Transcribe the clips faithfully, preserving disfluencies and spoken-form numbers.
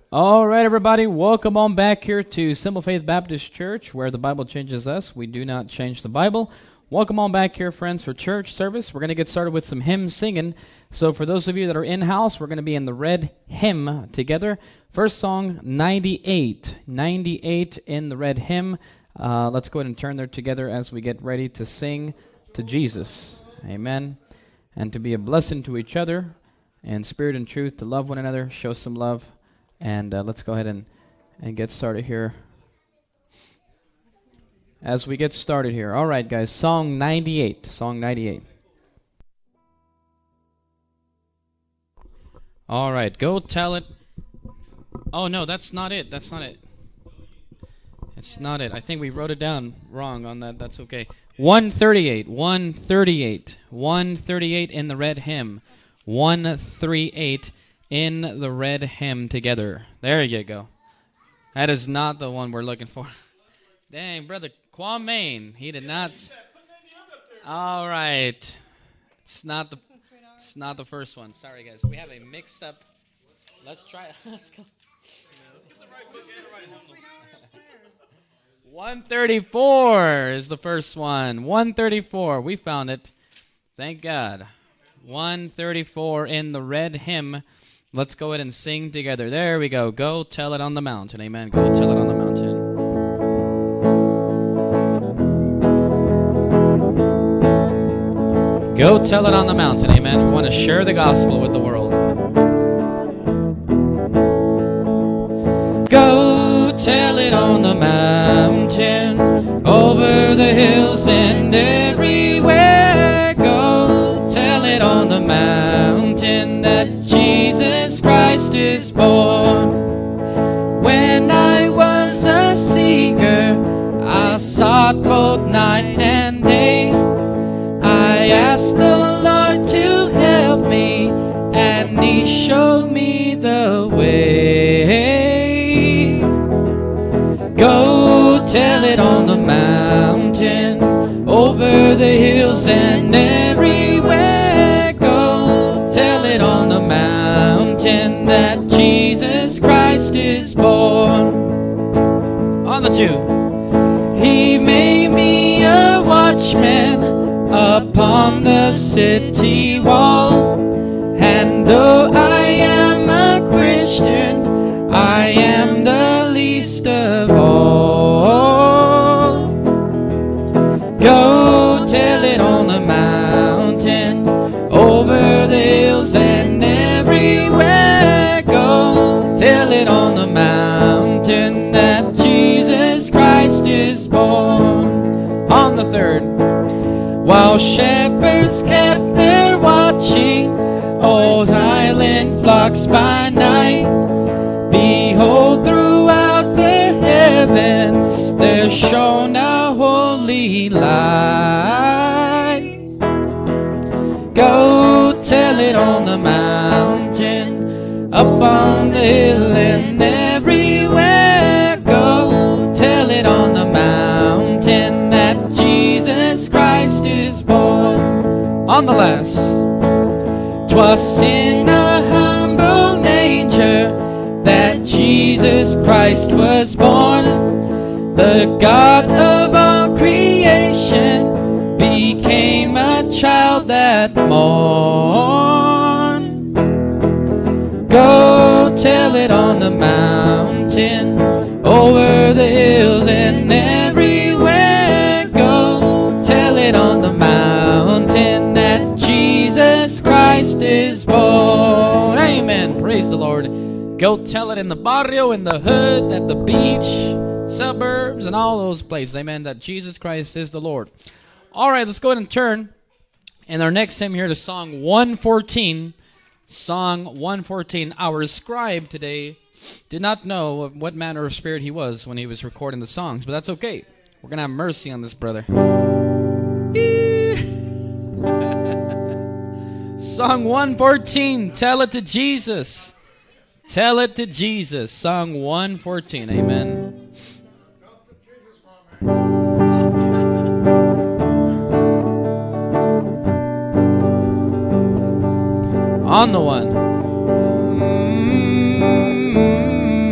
All right, everybody, welcome on back here to Simple Faith Baptist Church, where the Bible changes us. We do not change the Bible. Welcome on back here, friends, for church service. We're going to get started with some hymn singing. So for those of you that are in-house, we're going to be in the red hymn together. First song, ninety-eight. ninety-eight in the red hymn. Uh, let's go ahead and turn there together as we get ready to sing to Jesus. Amen. And to be a blessing to each other, in spirit and truth, to love one another, show some love. And uh, let's go ahead and, and get started here. As we get started here. All right, guys. Song ninety-eight. Song ninety-eight. All right. Go tell it. Oh, no, that's not it. That's not it. It's not it. I think we wrote it down wrong on that. That's okay. one thirty-eight. one thirty-eight. one thirty-eight in the red hymn. one thirty-eight in the red hymn together. There you go. That is not the one we're looking for. Dang, brother Kwame, he did not. All right. It's not the It's not the first one. Sorry, guys. We have a mixed up. Let's try it. Let's go. one thirty-four is the first one. one thirty-four. We found it. Thank God. one thirty-four in the red hymn. Let's go ahead and sing together. There we go. Go tell it on the mountain. Amen. Go tell it on the mountain. Go tell it on the mountain. Amen. We want to share the gospel with the world. Go tell it on the mountain, over the hills and everywhere. Go tell it on the mountain that Jesus Christ is born. When I was a seeker, I sought both night and day. I asked the Lord to help me, and He showed me the way. Go tell it on the mountain, over the hills and everywhere. Go tell it on the mountain that Jesus Christ is born. On the two. He made me a watchman upon the city wall, and though I am a Christian, I am the least of all. Go tell it on the mountain, over the hills and everywhere. Go tell it on the mountain that Jesus Christ is born. On the third. While shepherds kept their watching, all silent flocks by night, behold, throughout the heavens there shone a holy light. Go tell it on the mountain, up on the hill and everywhere. Go tell it on the mountain that Jesus Christ is born. On the last. 'Twas in a humble manger that Jesus Christ was born. The God of all creation became a child that morn. Go tell it on the mountain, over the hills and everywhere. Go tell it on the mountain that Jesus Christ is born. Amen. Praise the Lord. Go tell it in the barrio, in the hood, at the beach, suburbs, and all those places. Amen. That Jesus Christ is the Lord. All right, let's go ahead and turn in our next hymn here to Song one fourteen. Song one fourteen. Our scribe today did not know what manner of spirit he was when he was recording the songs, but that's okay. We're going to have mercy on this brother. Song one fourteen, Tell It to Jesus. Tell It to Jesus. Song one fourteen, amen. On the one. Mm-hmm.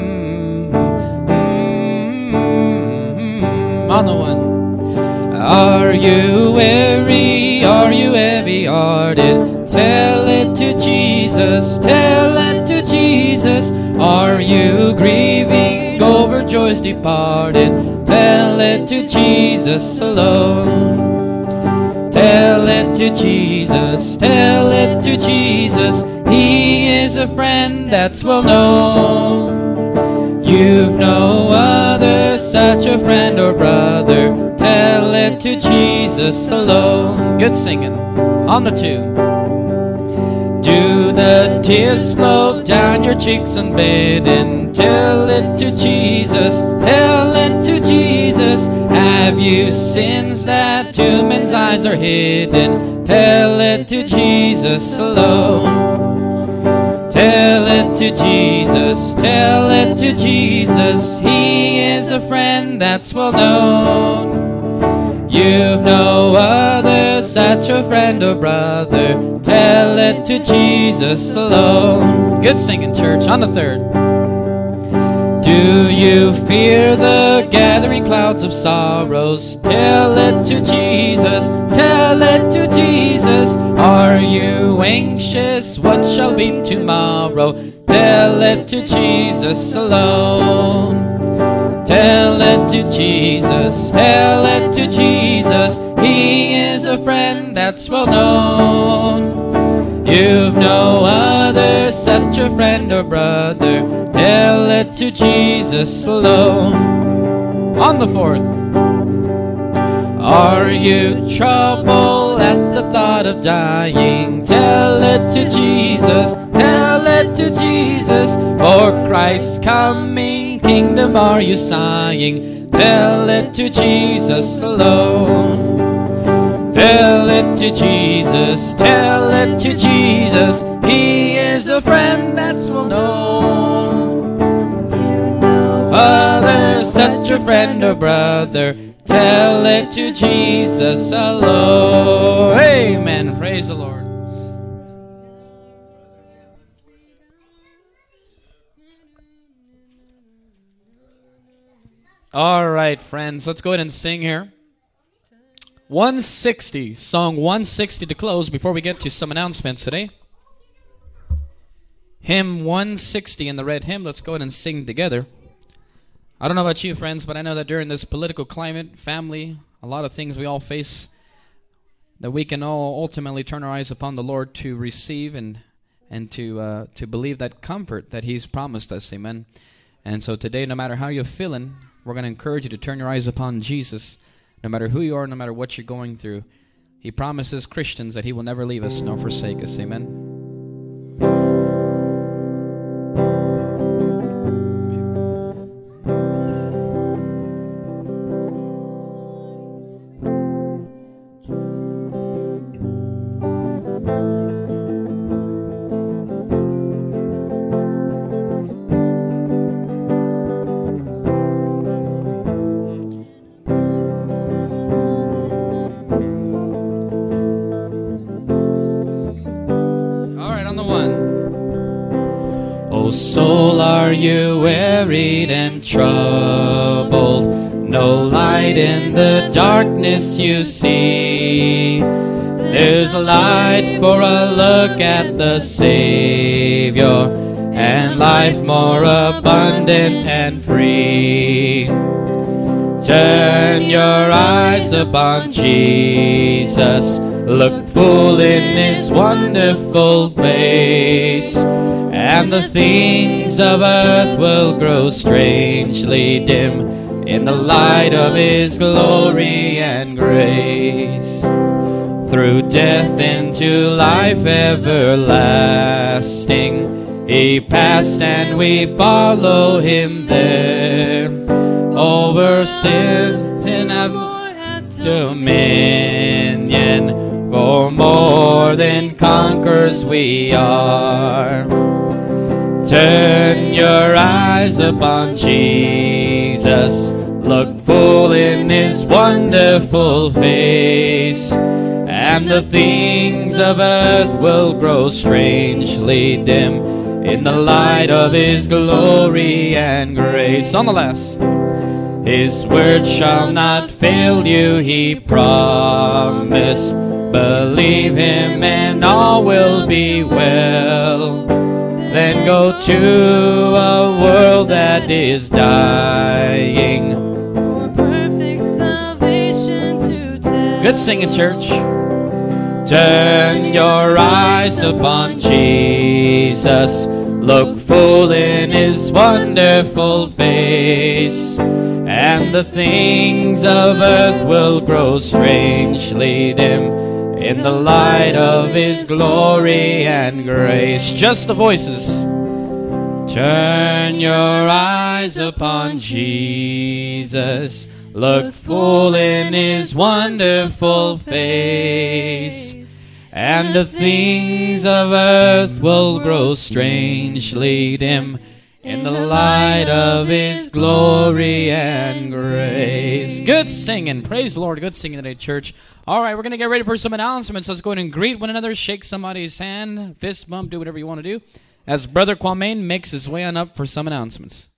On the one. Are you weary? Are you heavy-hearted? Tell it to Jesus. Tell it to Jesus. Are you grieving over joys departed? Tell it to Jesus alone. Tell it to Jesus. Tell it to Jesus. He is a friend that's well known. You've no other such a friend or brother. Tell it to Jesus alone. Good singing. On the two. Do the tears flow down your cheeks unbidden? Tell it to Jesus. Tell it to Jesus. Have you sins that to men's eyes are hidden? Tell it to Jesus alone. Tell it to Jesus, tell it to Jesus. He is a friend that's well known. You've no other such a friend or brother. Tell it to Jesus alone. Good singing, church. On the third. Do you fear the gathering clouds of sorrows? Tell it to Jesus, tell it to Jesus. Are you anxious? What shall be tomorrow? Tell it to Jesus alone. Tell it to Jesus, tell it to Jesus. He is a friend that's well known. You've no other such a friend or brother. Tell it to Jesus alone. On the fourth. Are you troubled at the thought of dying? Tell it to Jesus, tell it to Jesus. For Christ's coming kingdom are you sighing? Tell it to Jesus alone. Tell it to Jesus, tell it to Jesus. He is a friend that's well known. Other such a friend or brother. Tell it to Jesus alone. Amen. Praise the Lord. All right, friends. Let's go ahead and sing here. one sixty. Song one sixty to close before we get to some announcements today. Hymn one sixty in the red hymn. Let's go ahead and sing together. I don't know about you, friends, but I know that during this political climate, family, a lot of things we all face, that we can all ultimately turn our eyes upon the Lord to receive and and to uh, to believe that comfort that He's promised us. Amen. And so today, no matter how you're feeling, we're going to encourage you to turn your eyes upon Jesus. No matter who you are, no matter what you're going through, He promises Christians that He will never leave us nor forsake us. Amen. Soul, are you wearied and troubled? No light in the darkness you see. There's a light for a look at the Savior, and life more abundant and free. Turn your eyes upon Jesus. Look full in His wonderful face, and the things of earth will grow strangely dim in the light of His glory and grace. Through death into life everlasting, He passed and we follow Him there. Over sins and dominion, for more than conquerors we are. Turn your eyes upon Jesus. Look full in His wonderful face, and the things of earth will grow strangely dim in the light of His glory and grace. On the last. His word shall not fail you, he promised. Believe him and all will be well. Then go to a world that is dying. For perfect salvation to tell. Good singing, church. Turn your eyes upon Jesus. Look full in his wonderful face, and the things of earth will grow strangely dim in the light of his glory and grace. Just the voices. Turn your eyes upon Jesus. Look full in his wonderful face, and the things of earth will grow strangely dim in the light of his glory and grace. Good singing. Praise the Lord. Good singing today, church. All right, we're going to get ready for some announcements. Let's go ahead and greet one another, shake somebody's hand, fist bump, do whatever you want to do, as Brother Kwame makes his way on up for some announcements.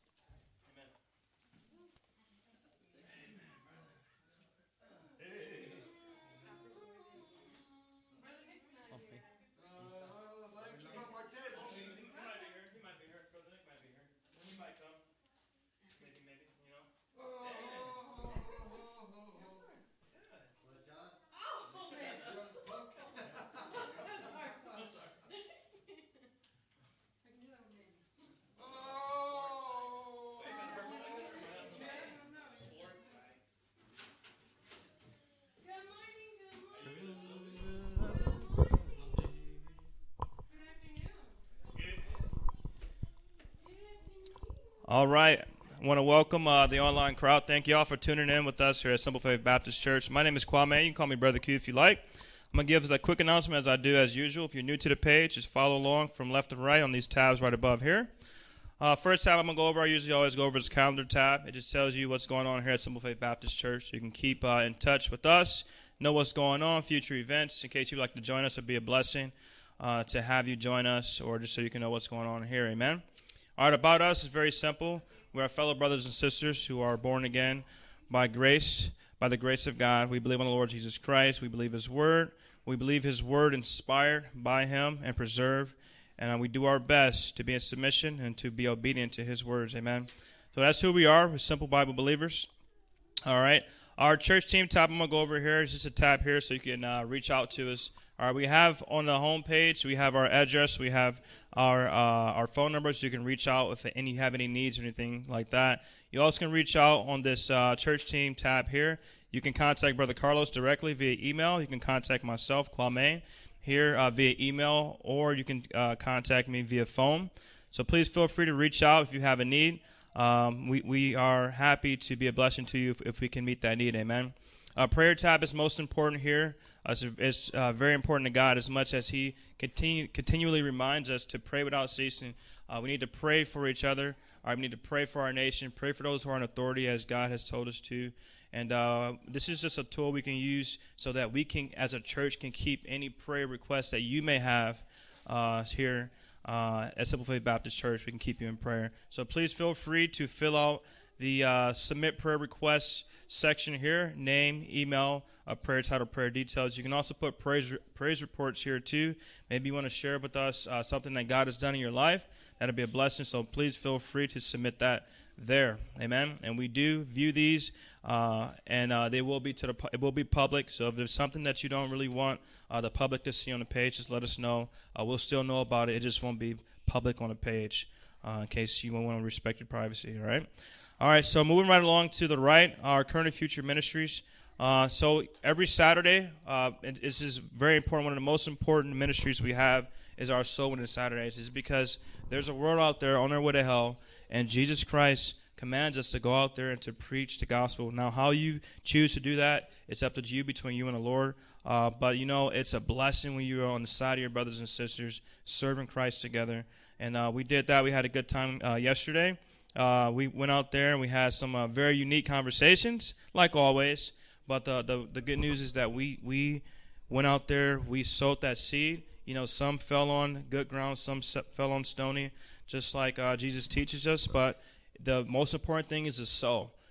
All right. I want to welcome uh, the online crowd. Thank you all for tuning in with us here at Simple Faith Baptist Church. My name is Kwame. You can call me Brother Q if you like. I'm going to give a quick announcement as I do as usual. If you're new to the page, just follow along from left to right on these tabs right above here. Uh, first tab I'm going to go over, I usually always go over this calendar tab. It just tells you what's going on here at Simple Faith Baptist Church. So you can keep uh, in touch with us, know what's going on, future events. In case you'd like to join us, it would be a blessing uh, to have you join us, or just so you can know what's going on here. Amen. All right, about us is very simple. We are fellow brothers and sisters who are born again by grace, by the grace of God. We believe on the Lord Jesus Christ. We believe his word. We believe his word inspired by him and preserved. And uh, we do our best to be in submission and to be obedient to his words. Amen. So that's who we are. We're simple Bible believers. All right. Our church team tab, I'm going to go over here. It's just a tab here so you can uh, reach out to us. All right. We have on the home page, we have our address. We have our uh, our phone number so you can reach out if any have any needs or anything like that. You also can reach out on this uh, church team tab here. You can contact Brother Carlos directly via email. You can contact myself, Kwame, here uh, via email, or you can uh, contact me via phone. So please feel free to reach out if you have a need. Um, we, we are happy to be a blessing to you if, if we can meet that need. Amen. Uh, prayer tab is most important here. Uh, it's it's uh, very important to God as much as he continue, continually reminds us to pray without ceasing. Uh, we need to pray for each other. Uh, we need to pray for our nation, pray for those who are in authority as God has told us to. And uh, this is just a tool we can use so that we can, as a church, can keep any prayer requests that you may have uh, here uh, at Simple Faith Baptist Church. We can keep you in prayer. So please feel free to fill out the uh, submit prayer requests section here, name, email, uh, prayer title, prayer details. You can also put praise praise reports here too. Maybe you want to share with us uh, something that God has done in your life. That'll be a blessing. So please feel free to submit that there. Amen. And we do view these, uh, and uh, they will be to the pu- it will be public. So if there's something that you don't really want uh, the public to see on the page, just let us know. Uh, we'll still know about it. It just won't be public on the page uh, in case you want to respect your privacy. All right. All right, so moving right along to the right, our current and future ministries. Uh, so every Saturday, uh, and this is very important. One of the most important ministries we have is our Soul Winning Saturdays. Is because there's a world out there on their way to hell, and Jesus Christ commands us to go out there and to preach the gospel. Now, how you choose to do that, it's up to you, between you and the Lord. Uh, but, you know, it's a blessing when you are on the side of your brothers and sisters serving Christ together. And uh, we did that. We had a good time uh, yesterday. Uh, we went out there and we had some uh, very unique conversations, like always. But the, the the good news is that we we went out there, we sowed that seed. You know, some fell on good ground, some fell on stony, just like uh, Jesus teaches us. But the most important thing is to sow.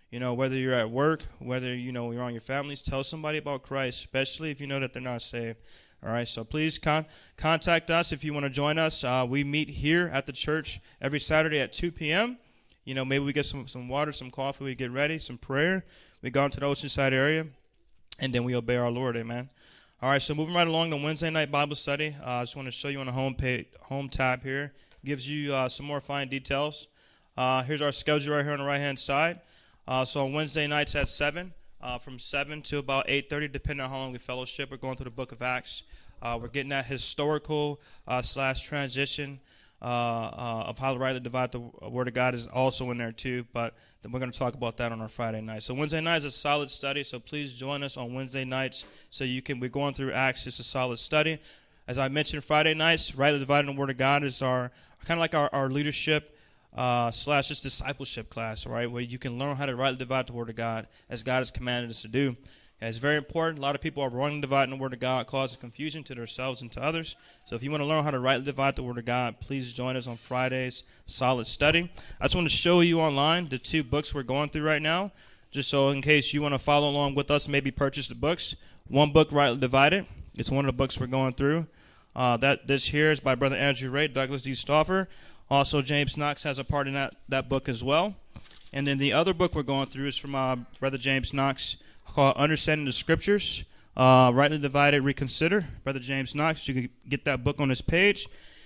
You know, whether you're at work, whether, you know, you're on your families, tell somebody about Christ, especially if you know that they're not saved. All right, so please con- contact us if you want to join us. Uh, we meet here at the church every Saturday at two p.m. You know, maybe we get some, some water, some coffee, we get ready, some prayer. We go into the Oceanside area, and then we obey our Lord, amen. All right, so moving right along to Wednesday night Bible study. Uh, I just want to show you on the home page, home tab here. Gives you uh, some more fine details. Uh, here's our schedule right here on the right-hand side. Uh, so on Wednesday nights at seven, uh, from seven to about eight thirty, depending on how long we fellowship, we're going through the book of Acts. Uh, we're getting that historical uh, slash transition uh, uh, of how to rightly divide the Word of God is also in there too, but we're going to talk about that on our Friday night. So Wednesday night is a solid study, so please join us on Wednesday nights so you can, we're going through Acts, it's a solid study. As I mentioned, Friday nights, rightly dividing the Word of God is our, kind of like our, our leadership uh, slash just discipleship class, right, where you can learn how to rightly divide the Word of God as God has commanded us to do. And it's very important. A lot of people are wrongly dividing the Word of God, causing confusion to themselves and to others. So if you want to learn how to rightly divide the Word of God, please join us on Friday's solid study. I just want to show you online the two books we're going through right now, just so in case you want to follow along with us, maybe purchase the books. One book, Rightly Divided. It's one of the books we're going through. Uh, that This here is by Brother Andrew Ray, Douglas D. Stauffer. Also, James Knox has a part in that, that book as well. And then the other book we're going through is from uh, Brother James Knox, called Understanding the Scriptures, uh, Rightly Divided, Reconsider. Brother James Knox, you can get that book on his page.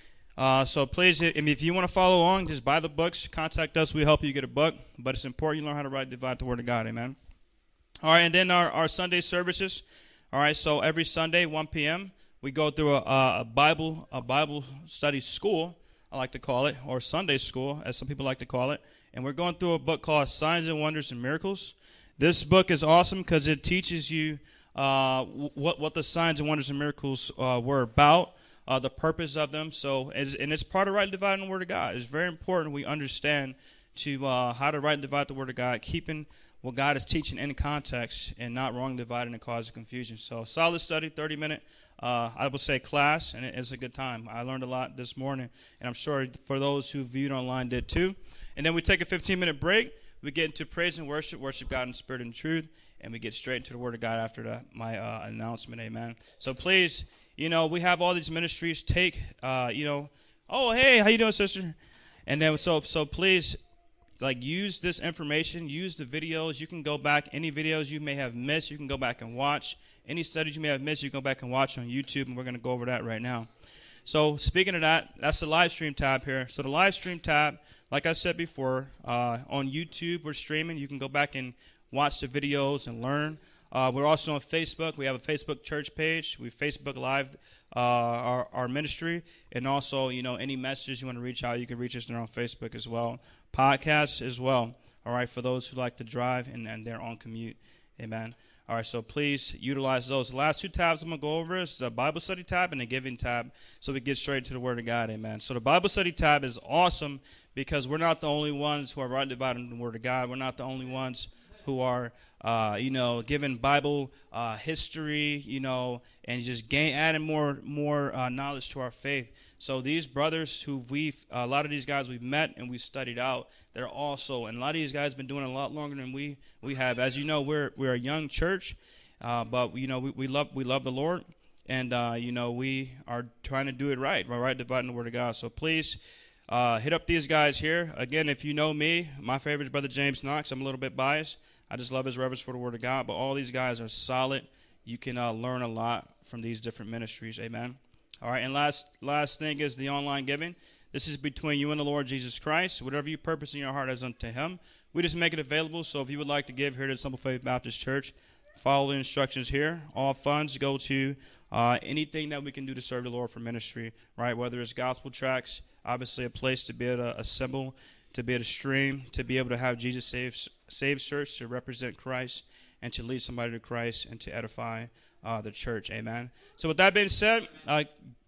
Uh, so please, if you want to follow along, just buy the books, contact us, we'll help you get a book. But it's important you learn how to rightly divide the Word of God, amen. All right, and then our, our Sunday services. All right, so every Sunday, one p.m., we go through a, a Bible a Bible study school, I like to call it, or Sunday school, as some people like to call it. And we're going through a book called Signs and Wonders and Miracles. This book is awesome because it teaches you uh, what what the signs and wonders and miracles uh, were about, uh, the purpose of them. So, as, and it's part of rightly dividing the Word of God. It's very important we understand to uh, how to rightly divide the Word of God, keeping what God is teaching in context and not wrong dividing and causing confusion. So, solid study, thirty minute. Uh, I would say class, and it's a good time. I learned a lot this morning, and I'm sure for those who viewed online did too. And then we take a fifteen minute break. We get into praise and worship, worship God in spirit and truth, and we get straight into the Word of God after the, my uh, announcement, amen. So please, you know, we have all these ministries. Take, uh, you know, oh, hey, how you doing, sister? And then so so please, like, use this information, use the videos. You can go back, any videos you may have missed, you can go back and watch. Any studies you may have missed, you can go back and watch on YouTube, and we're going to go over that right now. So speaking of that, that's the live stream tab here. So the live stream tab, like I said before, uh, on YouTube we're streaming. You can go back and watch the videos and learn. Uh, we're also on Facebook. We have a Facebook church page. We Facebook Live uh, our, our ministry. And also, you know, any messages you want to reach out, you can reach us there on Facebook as well. Podcasts as well, all right, for those who like to drive and, and they're on commute. Amen. All right, so please utilize those. The last two tabs I'm going to go over is the Bible study tab and the giving tab, so we get straight to the Word of God, amen. So the Bible study tab is awesome because we're not the only ones who are rightly dividing the Word of God. We're not the only ones who are, uh, you know, giving Bible uh, history, you know, and just gain, adding more more uh, knowledge to our faith. So these brothers who we've, a lot of these guys we've met and we studied out, they're also, and a lot of these guys have been doing a lot longer than we we have. As you know, we're we're a young church, uh, but you know we, we love we love the Lord, and uh, you know we are trying to do it right, right, right, dividing the Word of God. So please uh, hit up these guys here. Again, if you know me, my favorite is Brother James Knox. I'm a little bit biased. I just love his reverence for the Word of God. But all these guys are solid. You can uh, learn a lot from these different ministries. Amen. All right, and last last thing is the online giving. This is between you and the Lord Jesus Christ. Whatever you purpose in your heart as unto Him, we just make it available. So if you would like to give here to Simple Faith Baptist Church, follow the instructions here. All funds go to uh, anything that we can do to serve the Lord for ministry, right? Whether it's gospel tracts, obviously a place to be able to assemble, to be able to stream, to be able to have Jesus Save, save Church, to represent Christ, and to lead somebody to Christ and to edify uh, the church. Amen. So with that being said, uh,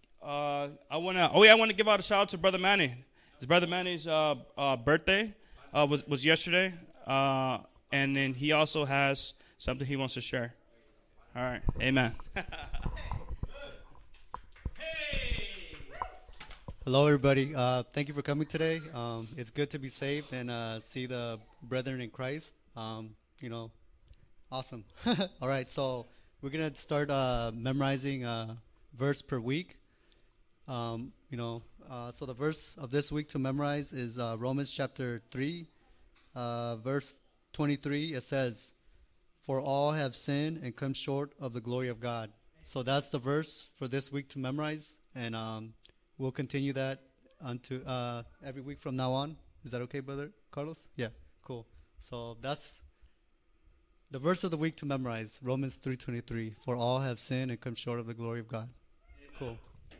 uh, I want to. Oh yeah, I want to give out a shout out to Brother Manny. His Brother Manny's uh, uh, birthday uh, was was yesterday, uh, and then he also has something he wants to share. All right, amen. Hello, everybody. Uh, thank you for coming today. Um, it's good to be saved and uh, see the brethren in Christ Um, you know, awesome. All right, so we're going to start uh, memorizing a verse per week. Um, you know, uh, so the verse of this week to memorize is uh, Romans chapter three, uh, verse twenty-three. It says, "For all have sinned and come short of the glory of God." So that's the verse for this week to memorize, and um, we'll continue that unto uh, every week from now on. Is that okay, Brother Carlos? Yeah, cool. So that's the verse of the week to memorize, Romans three twenty-three. For all have sinned and come short of the glory of God. Cool.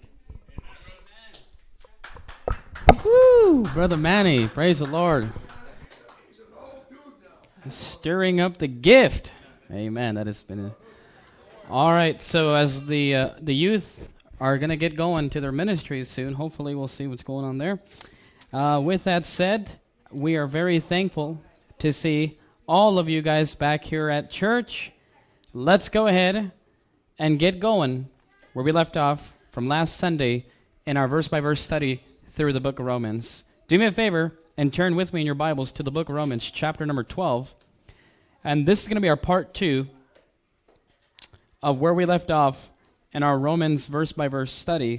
Woo! Brother Manny, praise the Lord. Stirring up the gift. Amen. That has been a... All right, so as the uh, the youth are going to get going to their ministries soon, hopefully we'll see what's going on there. Uh, with that said, we are very thankful to see all of you guys back here at church. Let's go ahead and get going where we left off from last Sunday in our verse-by-verse study through the book of Romans. Do me a favor and turn with me in your Bibles to the book of Romans, chapter number twelve. And this is going to be our part two of where we left off in our Romans verse-by-verse study.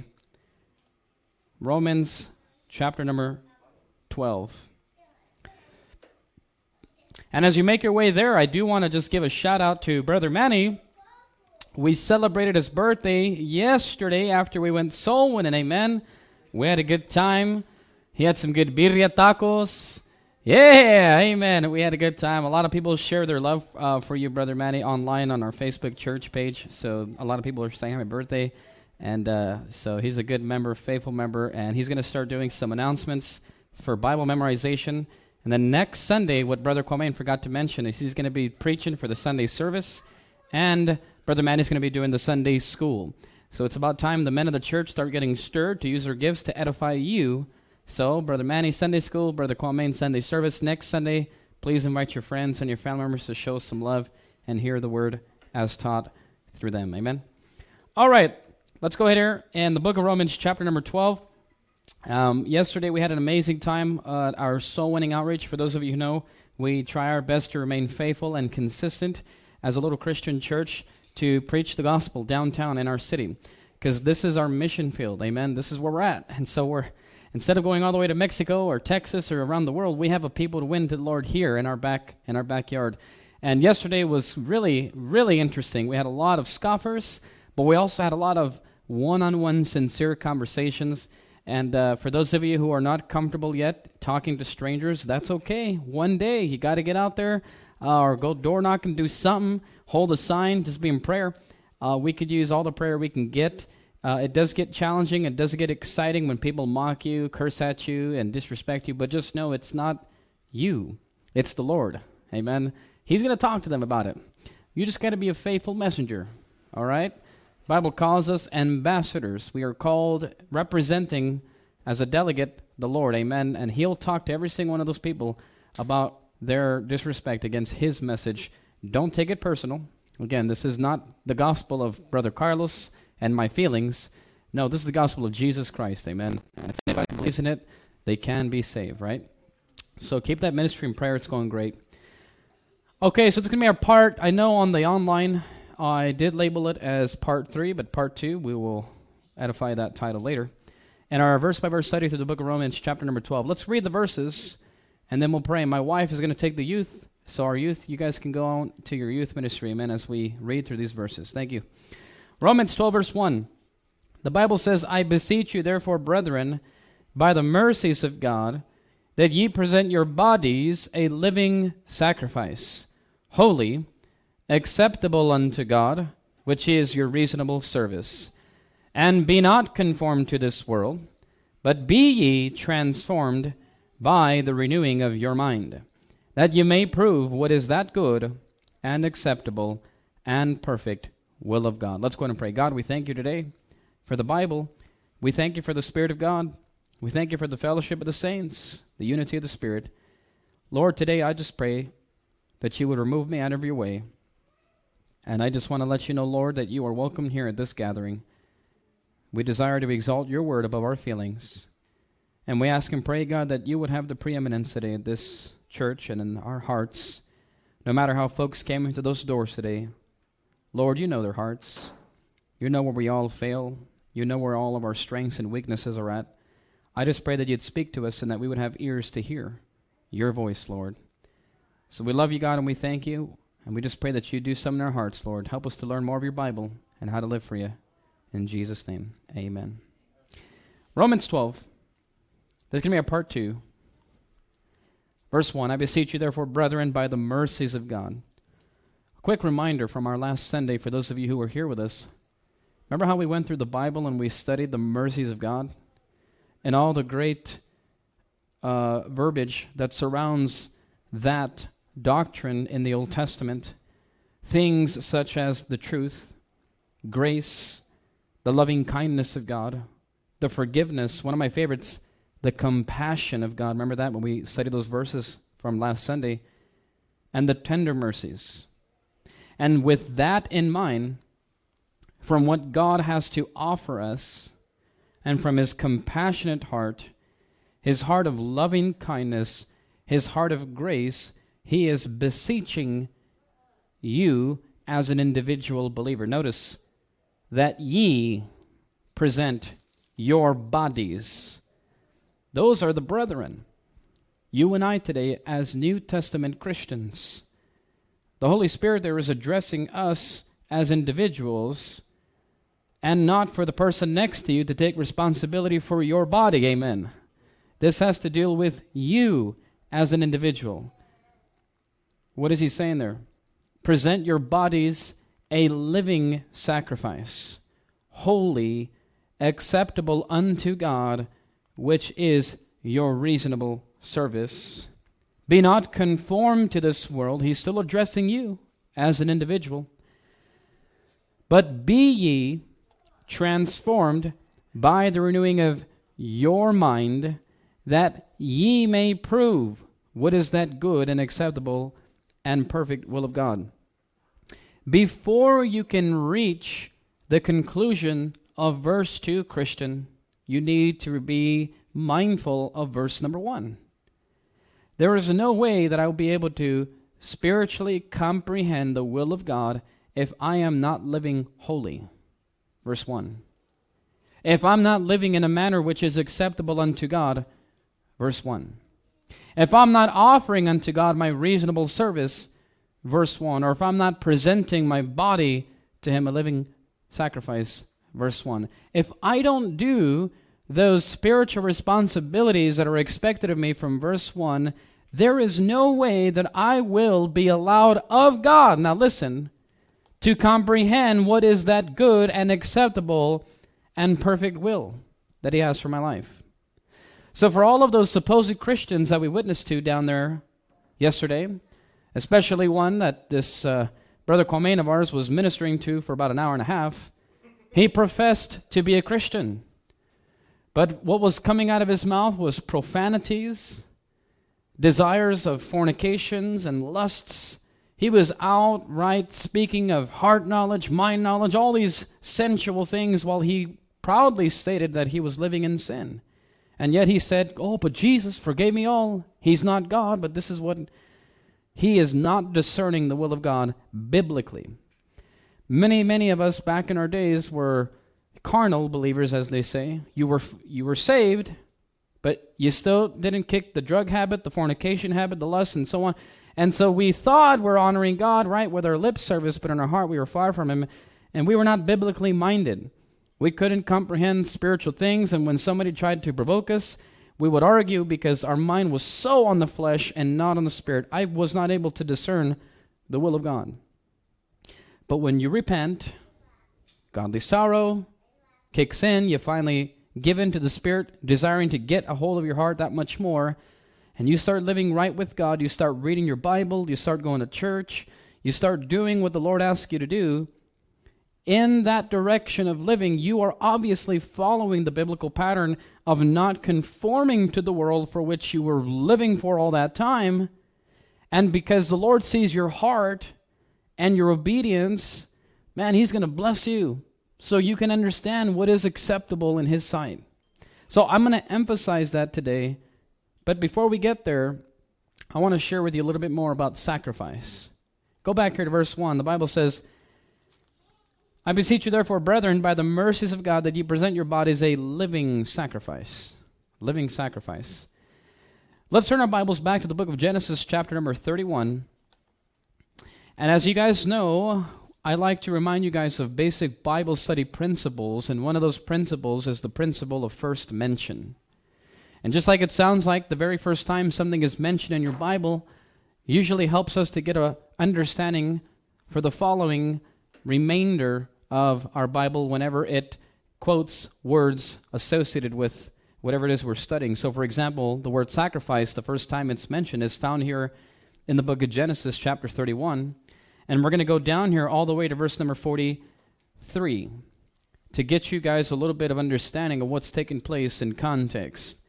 Romans chapter number twelve. And as you make your way there, I do want to just give a shout out to Brother Manny. We celebrated his birthday yesterday after we went soul winning, amen. We had a good time. He had some good birria tacos. Yeah, amen. We had a good time. A lot of people share their love uh, for you, Brother Manny, online on our Facebook church page. So a lot of people are saying happy birthday. And uh, so he's a good member, faithful member, and he's going to start doing some announcements for Bible memorization. And then next Sunday, what Brother Kwame forgot to mention is he's going to be preaching for the Sunday service, and Brother Manny's going to be doing the Sunday school. So it's about time the men of the church start getting stirred to use their gifts to edify you. So Brother Manny, Sunday school, Brother Kwame, Sunday service. Next Sunday, please invite your friends and your family members to show some love and hear the word as taught through them. Amen. All right, let's go ahead here in the book of Romans, chapter number twelve. Um, yesterday we had an amazing time uh, at our soul winning outreach. For those of you who know, we try our best to remain faithful and consistent as a little Christian church to preach the gospel downtown in our city, because this is our mission field. Amen. This is where we're at. And so we're, instead of going all the way to Mexico or Texas or around the world, we have a people to win to the Lord here in our back in our backyard. And yesterday was really, really interesting. We had a lot of scoffers, but we also had a lot of one-on-one sincere conversations. And uh, for those of you who are not comfortable yet talking to strangers, that's okay. One day you got to get out there uh, or go door knock and do something. Hold a sign, just be in prayer. Uh, we could use all the prayer we can get. Uh, it does get challenging. It does get exciting when people mock you, curse at you, and disrespect you. But just know it's not you. It's the Lord. Amen. He's going to talk to them about it. You just got to be a faithful messenger. All right? The Bible calls us ambassadors. We are called representing as a delegate the Lord. Amen. And he'll talk to every single one of those people about their disrespect against his message. Don't take it personal. Again, this is not the gospel of Brother Carlos and my feelings. No, this is the gospel of Jesus Christ. Amen. And if anybody believes in it, they can be saved, right? So keep that ministry in prayer. It's going great. Okay, so it's going to be our part. I know on the online, I did label it as part three, but part two, we will edify that title later. And our verse-by-verse study through the book of Romans, chapter number twelve. Let's read the verses, and then we'll pray. My wife is going to take the youth. So our youth, you guys can go on to your youth ministry, amen, as we read through these verses. Thank you. Romans twelve, verse one. The Bible says, I beseech you, therefore, brethren, by the mercies of God, that ye present your bodies a living sacrifice, holy, acceptable unto God, which is your reasonable service. And be not conformed to this world, but be ye transformed by the renewing of your mind, that ye may prove what is that good and acceptable and perfect will of God. Let's go ahead and pray. God, we thank you today for the Bible. We thank you for the Spirit of God. We thank you for the fellowship of the saints, the unity of the Spirit. Lord, today I just pray that you would remove me out of your way. And I just want to let you know, Lord, that you are welcome here at this gathering. We desire to exalt your word above our feelings. And we ask and pray, God, that you would have the preeminence today at this church and in our hearts. No matter how folks came into those doors today, Lord, you know their hearts. You know where we all fail. You know where all of our strengths and weaknesses are at. I just pray that you'd speak to us and that we would have ears to hear your voice, Lord. So we love you, God, and we thank you. And we just pray that you do something in our hearts, Lord. Help us to learn more of your Bible and how to live for you. In Jesus' name, amen. Romans twelve. There's going to be a part two. Verse one, I beseech you, therefore, brethren, by the mercies of God. A quick reminder from our last Sunday for those of you who were here with us. Remember how we went through the Bible and we studied the mercies of God? And all the great uh, verbiage that surrounds that doctrine in the Old Testament. Things such as the truth, grace, the loving kindness of God, the forgiveness, one of my favorites, the compassion of God. Remember that when we studied those verses from last Sunday? And the tender mercies. And with that in mind, from what God has to offer us, and from his compassionate heart, his heart of loving kindness, his heart of grace, he is beseeching you as an individual believer. Notice that ye present your bodies. Those are the brethren. You and I today as New Testament Christians. The Holy Spirit there is addressing us as individuals and not for the person next to you to take responsibility for your body. Amen. This has to deal with you as an individual. What is he saying there? Present your bodies a living sacrifice, holy, acceptable unto God, which is your reasonable service. Be not conformed to this world. He's still addressing you as an individual. But be ye transformed by the renewing of your mind, that ye may prove what is that good and acceptable and perfect will of God. Before you can reach the conclusion of verse two, Christian, you need to be mindful of verse number one. There is no way that I will be able to spiritually comprehend the will of God if I am not living holy. Verse one. If I'm not living in a manner which is acceptable unto God. Verse one. If I'm not offering unto God my reasonable service. Verse one. Or if I'm not presenting my body to him a living sacrifice. Verse one. If I don't do those spiritual responsibilities that are expected of me from verse one, there is no way that I will be allowed of God, now listen, to comprehend what is that good and acceptable and perfect will that he has for my life. So for all of those supposed Christians that we witnessed to down there yesterday, especially one that this uh, Brother Kwame of ours was ministering to for about an hour and a half, he professed to be a Christian. But what was coming out of his mouth was profanities, desires of fornications and lusts. He was outright speaking of heart knowledge, mind knowledge, all these sensual things, while he proudly stated that he was living in sin. And yet he said, oh, but Jesus forgave me all. He's not God, but this is what... He is not discerning the will of God biblically. Many, many of us back in our days were carnal believers, as they say. You were you were saved, but you still didn't kick the drug habit, the fornication habit, the lust, and so on. And so we thought we're honoring God, right, with our lip service, but in our heart we were far from him, and we were not biblically minded. We couldn't comprehend spiritual things, and when somebody tried to provoke us, we would argue because our mind was so on the flesh and not on the spirit. I was not able to discern the will of God. But when you repent, godly sorrow kicks in, you finally give in to the Spirit, desiring to get a hold of your heart that much more, and you start living right with God. You start reading your Bible, you start going to church, you start doing what the Lord asks you to do. In that direction of living, you are obviously following the biblical pattern of not conforming to the world for which you were living for all that time. And because the Lord sees your heart and your obedience, man, he's going to bless you so you can understand what is acceptable in his sight. So I'm going to emphasize that today. But before we get there, I want to share with you a little bit more about sacrifice. Go back here to verse one. The Bible says, I beseech you therefore, brethren, by the mercies of God, that ye present your bodies a living sacrifice. Living sacrifice. Let's turn our Bibles back to the book of Genesis, chapter number thirty-one. And as you guys know, I like to remind you guys of basic Bible study principles, and one of those principles is the principle of first mention. And just like it sounds like the very first time something is mentioned in your Bible, usually helps us to get an understanding for the following remainder of our Bible whenever it quotes words associated with whatever it is we're studying. So, for example, the word sacrifice, the first time it's mentioned, is found here in the book of Genesis, chapter thirty-one. And we're going to go down here all the way to verse number forty-three to get you guys a little bit of understanding of what's taking place in context.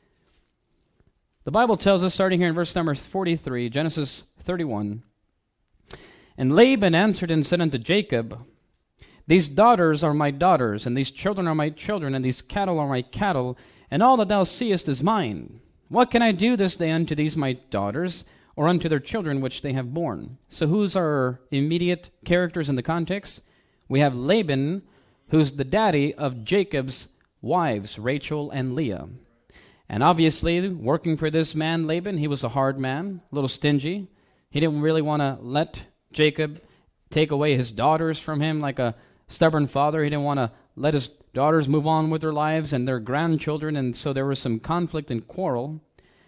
The Bible tells us, starting here in verse number forty-three, Genesis thirty-one, and Laban answered and said unto Jacob, these daughters are my daughters, and these children are my children, and these cattle are my cattle, and all that thou seest is mine. What can I do this day unto these my daughters, or unto their children which they have borne? So who's our immediate characters in the context? We have Laban, who's the daddy of Jacob's wives, Rachel and Leah. And obviously, working for this man, Laban, he was a hard man, a little stingy. He didn't really want to let Jacob take away his daughters from him like a stubborn father. He didn't want to let his daughters move on with their lives and their grandchildren, and so there was some conflict and quarrel.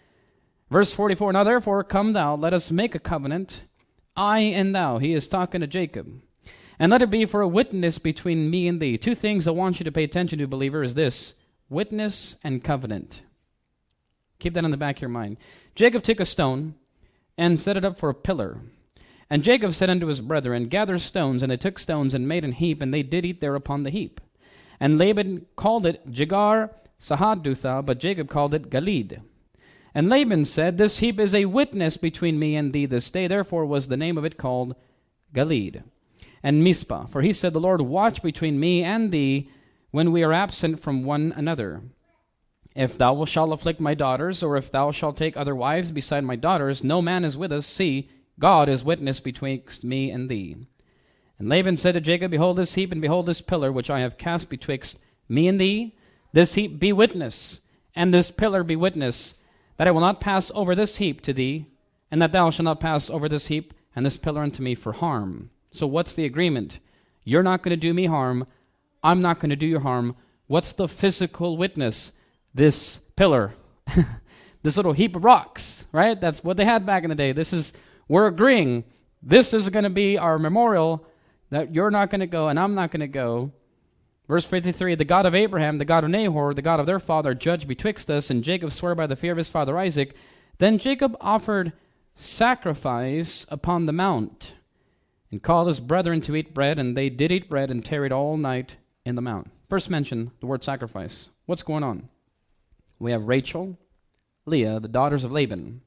Verse forty-four, now therefore come thou, let us make a covenant, I and thou. He is talking to Jacob. And let it be for a witness between me and thee. Two things I want you to pay attention to, believer, is this: witness and covenant. Keep that in the back of your mind. Jacob took a stone and set it up for a pillar. And Jacob said unto his brethren, gather stones. And they took stones and made an heap, and they did eat there upon the heap. And Laban called it Jegar Sahadutha, but Jacob called it Galid. And Laban said, this heap is a witness between me and thee this day. Therefore was the name of it called Galid. And Mizpah, for he said, the Lord watch between me and thee when we are absent from one another. If thou shalt afflict my daughters, or if thou shalt take other wives beside my daughters, no man is with us. See, God is witness betwixt me and thee. And Laban said to Jacob, behold this heap, and behold this pillar, which I have cast betwixt me and thee. This heap be witness, and this pillar be witness, that I will not pass over this heap to thee, and that thou shalt not pass over this heap and this pillar unto me for harm. So what's the agreement? You're not going to do me harm. I'm not going to do you harm. What's the physical witness? This pillar. This little heap of rocks, right? That's what they had back in the day. This is, we're agreeing. This is going to be our memorial that you're not going to go and I'm not going to go. Verse fifty-three, the God of Abraham, the God of Nahor, the God of their father, judge betwixt us. And Jacob swore by the fear of his father Isaac. Then Jacob offered sacrifice upon the mount, and called his brethren to eat bread, and they did eat bread, and tarried all night in the mount. First mention the word sacrifice. What's going on? We have Rachel, Leah, the daughters of Laban.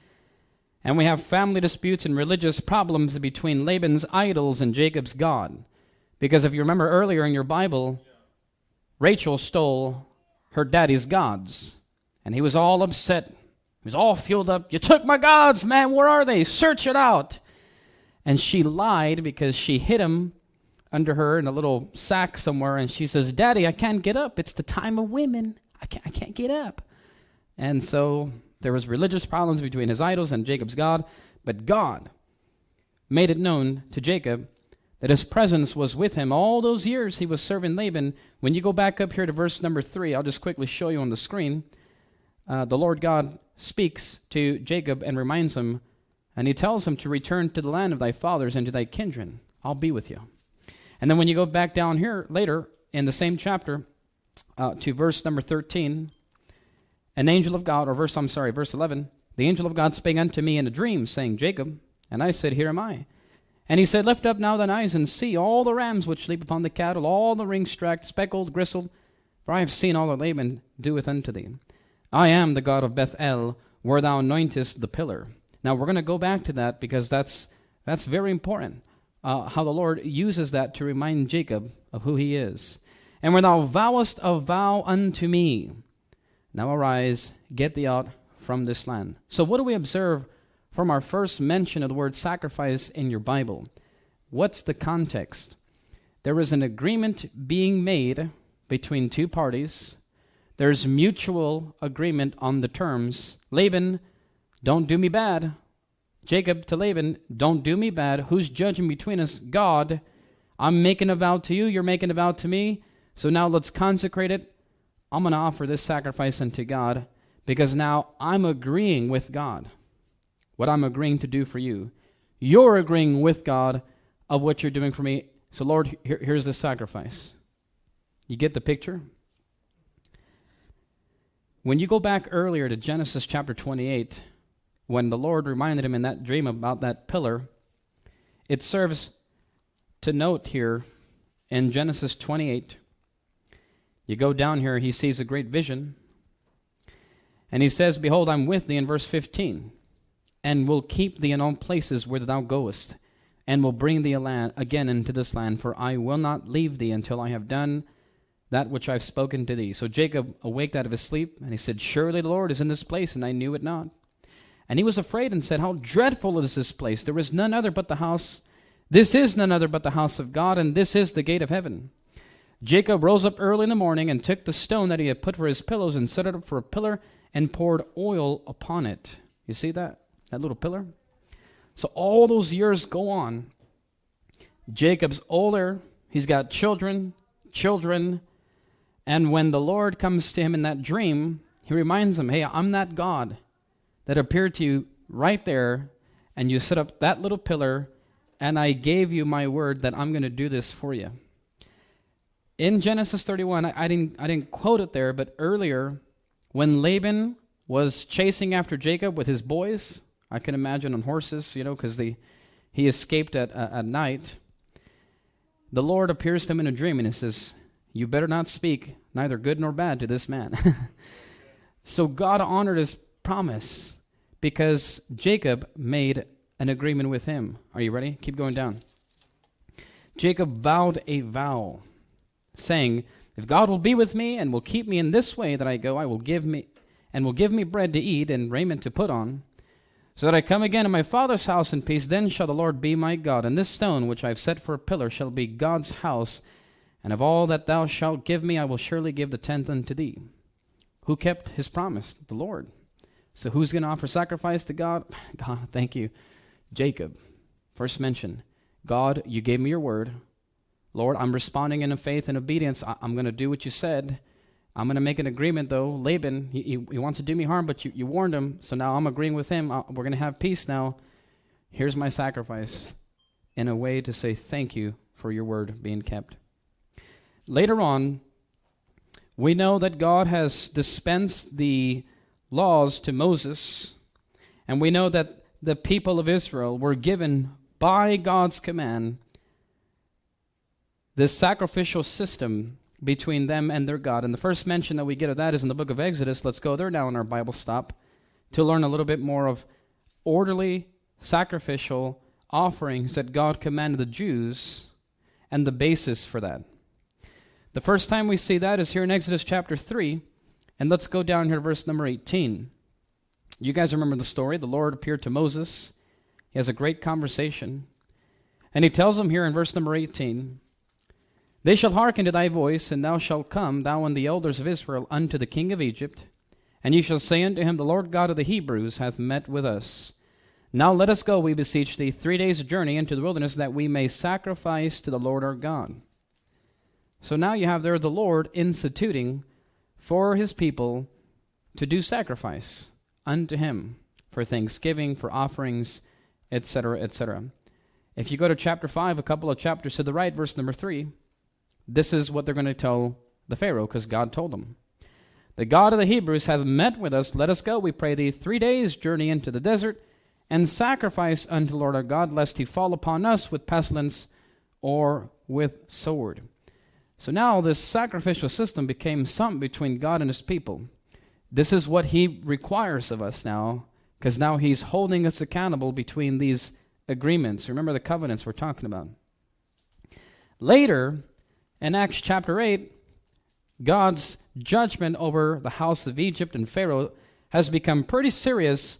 And we have family disputes and religious problems between Laban's idols and Jacob's God. Because if you remember earlier in your Bible, Rachel stole her daddy's gods. And he was all upset. He was all fueled up. You took my gods, man. Where are they? Search it out. And she lied because she hid him under her in a little sack somewhere. And she says, Daddy, I can't get up. It's the time of women. I can't, I can't get up. And so there was religious problems between his idols and Jacob's God. But God made it known to Jacob that his presence was with him all those years he was serving Laban. When you go back up here to verse number three, I'll just quickly show you on the screen. Uh, the Lord God speaks to Jacob and reminds him, and he tells him to return to the land of thy fathers and to thy kindred. I'll be with you. And then when you go back down here later in the same chapter uh, to verse number thirteen, an angel of God, or verse, I'm sorry, verse eleven, the angel of God spake unto me in a dream, saying, Jacob. And I said, Here am I. And he said, Lift up now thine eyes and see all the rams which sleep upon the cattle, all the ring-strapped, speckled, gristled, for I have seen all that Laban doeth unto thee. I am the God of Bethel, where thou anointest the pillar. Now we're going to go back to that because that's that's very important, uh, how the Lord uses that to remind Jacob of who he is. And when thou vowest a vow unto me, now arise, get thee out from this land. So what do we observe from our first mention of the word sacrifice in your Bible. What's the context? There is an agreement being made between two parties. There's mutual agreement on the terms. Laban, don't do me bad. Jacob to Laban, don't do me bad. Who's judging between us? God. I'm making a vow to you. You're making a vow to me. So now let's consecrate it. I'm going to offer this sacrifice unto God because now I'm agreeing with God what I'm agreeing to do for you. You're agreeing with God of what you're doing for me. So Lord, here, here's the sacrifice. You get the picture? When you go back earlier to Genesis chapter twenty-eight, when the Lord reminded him in that dream about that pillar, it serves to note here in Genesis twenty-eight, you go down here, he sees a great vision, and he says, behold, I'm with thee in verse fifteen, and will keep thee in all places where thou goest, and will bring thee again into this land, for I will not leave thee until I have done that which I've spoken to thee. So Jacob awaked out of his sleep, and he said, surely the Lord is in this place, and I knew it not. And he was afraid and said, how dreadful is this place! There is none other but the house. This is none other but the house of God, and this is the gate of heaven. Jacob rose up early in the morning and took the stone that he had put for his pillows and set it up for a pillar and poured oil upon it. You see that? That little pillar? So all those years go on. Jacob's older. He's got children, children. And when the Lord comes to him in that dream, he reminds him, hey, I'm that God that appeared to you right there, and you set up that little pillar, and I gave you my word that I'm going to do this for you. In Genesis thirty-one, I, I didn't I didn't quote it there, but earlier, when Laban was chasing after Jacob with his boys, I can imagine on horses, you know, because he escaped at, uh, at night, the Lord appears to him in a dream, and he says, you better not speak neither good nor bad to this man. So God honored his promise because Jacob made an agreement with him. Are you ready? Keep going down. Jacob vowed a vow, saying, if God will be with me and will keep me in this way that I go, I will give me and will give me bread to eat and raiment to put on, so that I come again to my father's house in peace. Then shall the Lord be my God, and this stone which I have set for a pillar shall be God's house, and of all that thou shalt give me, I will surely give the tenth unto thee. Who kept his promise? The Lord. So who's going to offer sacrifice to God? God, thank you. Jacob. First mention, God, you gave me your word. Lord, I'm responding in faith and obedience. I- I'm going to do what you said. I'm going to make an agreement, though. Laban, he, he, he wants to do me harm, but you, you warned him, so now I'm agreeing with him. Uh, we're going to have peace now. Here's my sacrifice in a way to say thank you for your word being kept. Later on, we know that God has dispensed the laws to Moses, and we know that the people of Israel were given by God's command this sacrificial system between them and their God. And the first mention that we get of that is in the book of Exodus. Let's go there now in our Bible stop to learn a little bit more of orderly sacrificial offerings that God commanded the Jews and the basis for that. The first time we see that is here in Exodus chapter three, and let's go down here to verse number eighteen. You guys remember the story. The Lord appeared to Moses. He has a great conversation, and he tells him here in verse number eighteen, they shall hearken to thy voice, and thou shalt come, thou and the elders of Israel, unto the king of Egypt, and ye shall say unto him, the Lord God of the Hebrews hath met with us. Now let us go, we beseech thee, three days' journey into the wilderness, that we may sacrifice to the Lord our God. So now you have there the Lord instituting for his people to do sacrifice unto him for thanksgiving, for offerings, et cetera, et cetera. If you go to chapter five, a couple of chapters to the right, verse number three, this is what they're going to tell the Pharaoh, because God told them. The God of the Hebrews hath met with us. Let us go, we pray thee, three days' journey into the desert, and sacrifice unto the Lord our God, lest he fall upon us with pestilence or with sword. So now this sacrificial system became something between God and his people. This is what he requires of us now, because now he's holding us accountable between these agreements. Remember the covenants we're talking about. Later, in Acts chapter eight, God's judgment over the house of Egypt and Pharaoh has become pretty serious,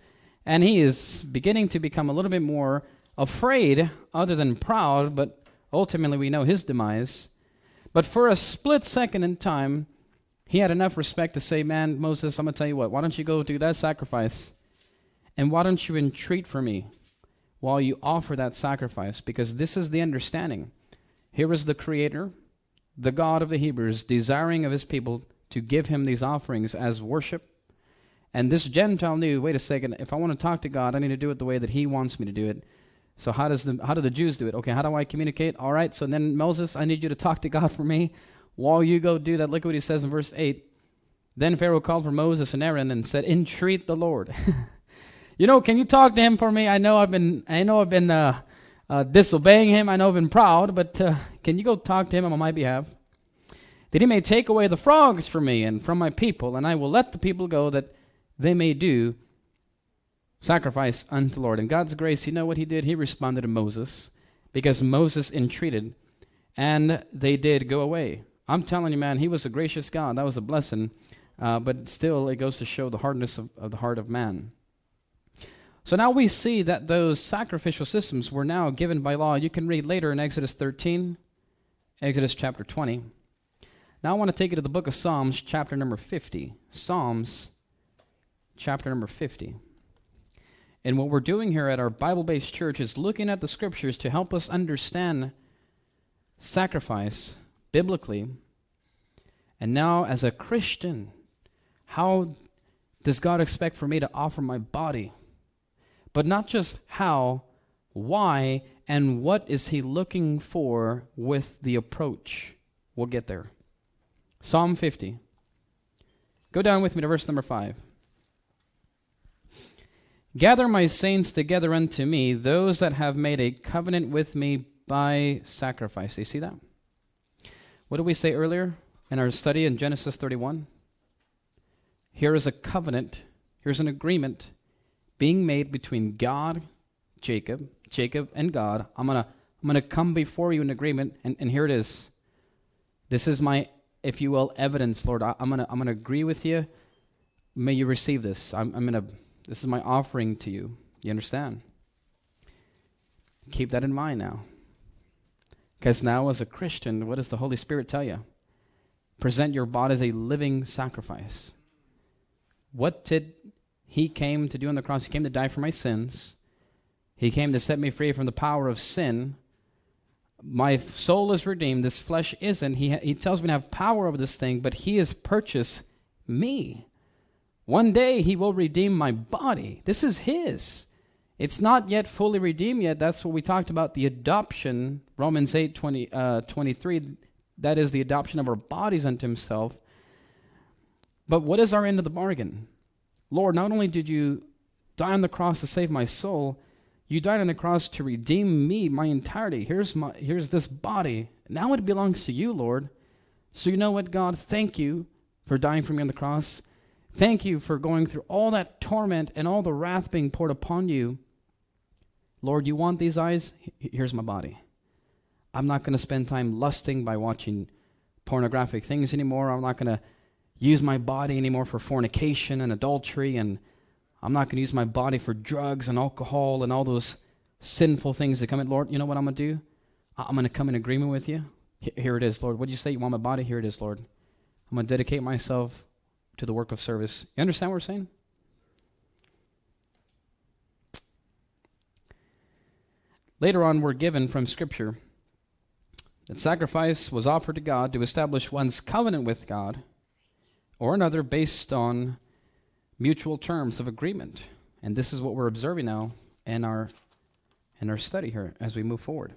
And he is beginning to become a little bit more afraid, other than proud, but ultimately we know his demise. But for a split second in time, he had enough respect to say, man, Moses, I'm going to tell you what, why don't you go do that sacrifice? And why don't you entreat for me while you offer that sacrifice? Because this is the understanding. Here is the Creator, the God of the Hebrews, desiring of his people to give him these offerings as worship. And this Gentile knew, wait a second, if I want to talk to God, I need to do it the way that he wants me to do it. So how does the how do the Jews do it? Okay, how do I communicate? All right, so then Moses, I need you to talk to God for me while you go do that. Look what he says in verse eight. Then Pharaoh called for Moses and Aaron and said, entreat the Lord. You know, can you talk to him for me? I know I've been I know I've been uh, uh, disobeying him. I know I've been proud, but uh, can you go talk to him on my behalf? That he may take away the frogs from me and from my people, and I will let the people go that they may do sacrifice unto the Lord. In God's grace, you know what he did? He responded to Moses because Moses entreated, and they did go away. I'm telling you, man, he was a gracious God. That was a blessing. Uh, but still, it goes to show the hardness of, of the heart of man. So now we see that those sacrificial systems were now given by law. You can read later in Exodus thirteen, Exodus chapter twenty. Now I want to take you to the book of Psalms, chapter number fifty. Psalms, chapter number fifty. And what we're doing here at our Bible-based church is looking at the scriptures to help us understand sacrifice biblically. And now as a Christian, how does God expect for me to offer my body? But not just how, why, and what is he looking for with the approach? We'll get there. Psalm fifty. Go down with me to verse number five. Gather my saints together unto me, those that have made a covenant with me by sacrifice. Do you see that? What did we say earlier in our study in Genesis thirty-one? Here is a covenant, here's an agreement being made between God, Jacob, Jacob and God. I'm gonna I'm gonna come before you in agreement, and, and here it is. This is my, if you will, evidence, Lord. I, I'm gonna I'm gonna agree with you. May you receive this. I'm, I'm gonna. This is my offering to you. You understand? Keep that in mind now. Because now as a Christian, what does the Holy Spirit tell you? Present your body as a living sacrifice. What did he came to do on the cross? He came to die for my sins. He came to set me free from the power of sin. My soul is redeemed. This flesh isn't. He, he tells me to have power over this thing, but he has purchased me. One day he will redeem my body. This is his. It's not yet fully redeemed yet. That's what we talked about, the adoption, Romans eight, twenty, uh, twenty-three. That is the adoption of our bodies unto himself. But what is our end of the bargain? Lord, not only did you die on the cross to save my soul, you died on the cross to redeem me, my entirety. Here's my, here's this body. Now it belongs to you, Lord. So you know what, God? Thank you for dying for me on the cross. Thank you for going through all that torment and all the wrath being poured upon you. Lord, you want these eyes? Here's my body. I'm not going to spend time lusting by watching pornographic things anymore. I'm not going to use my body anymore for fornication and adultery, and I'm not going to use my body for drugs and alcohol and all those sinful things that come in. Lord, you know what I'm going to do? I'm going to come in agreement with you. Here it is, Lord. What did you say? You want my body? Here it is, Lord. I'm going to dedicate myself to the work of service. You understand what we're saying? Later on, we're given from Scripture that sacrifice was offered to God to establish one's covenant with God or another based on mutual terms of agreement. And this is what we're observing now in our in our study here as we move forward.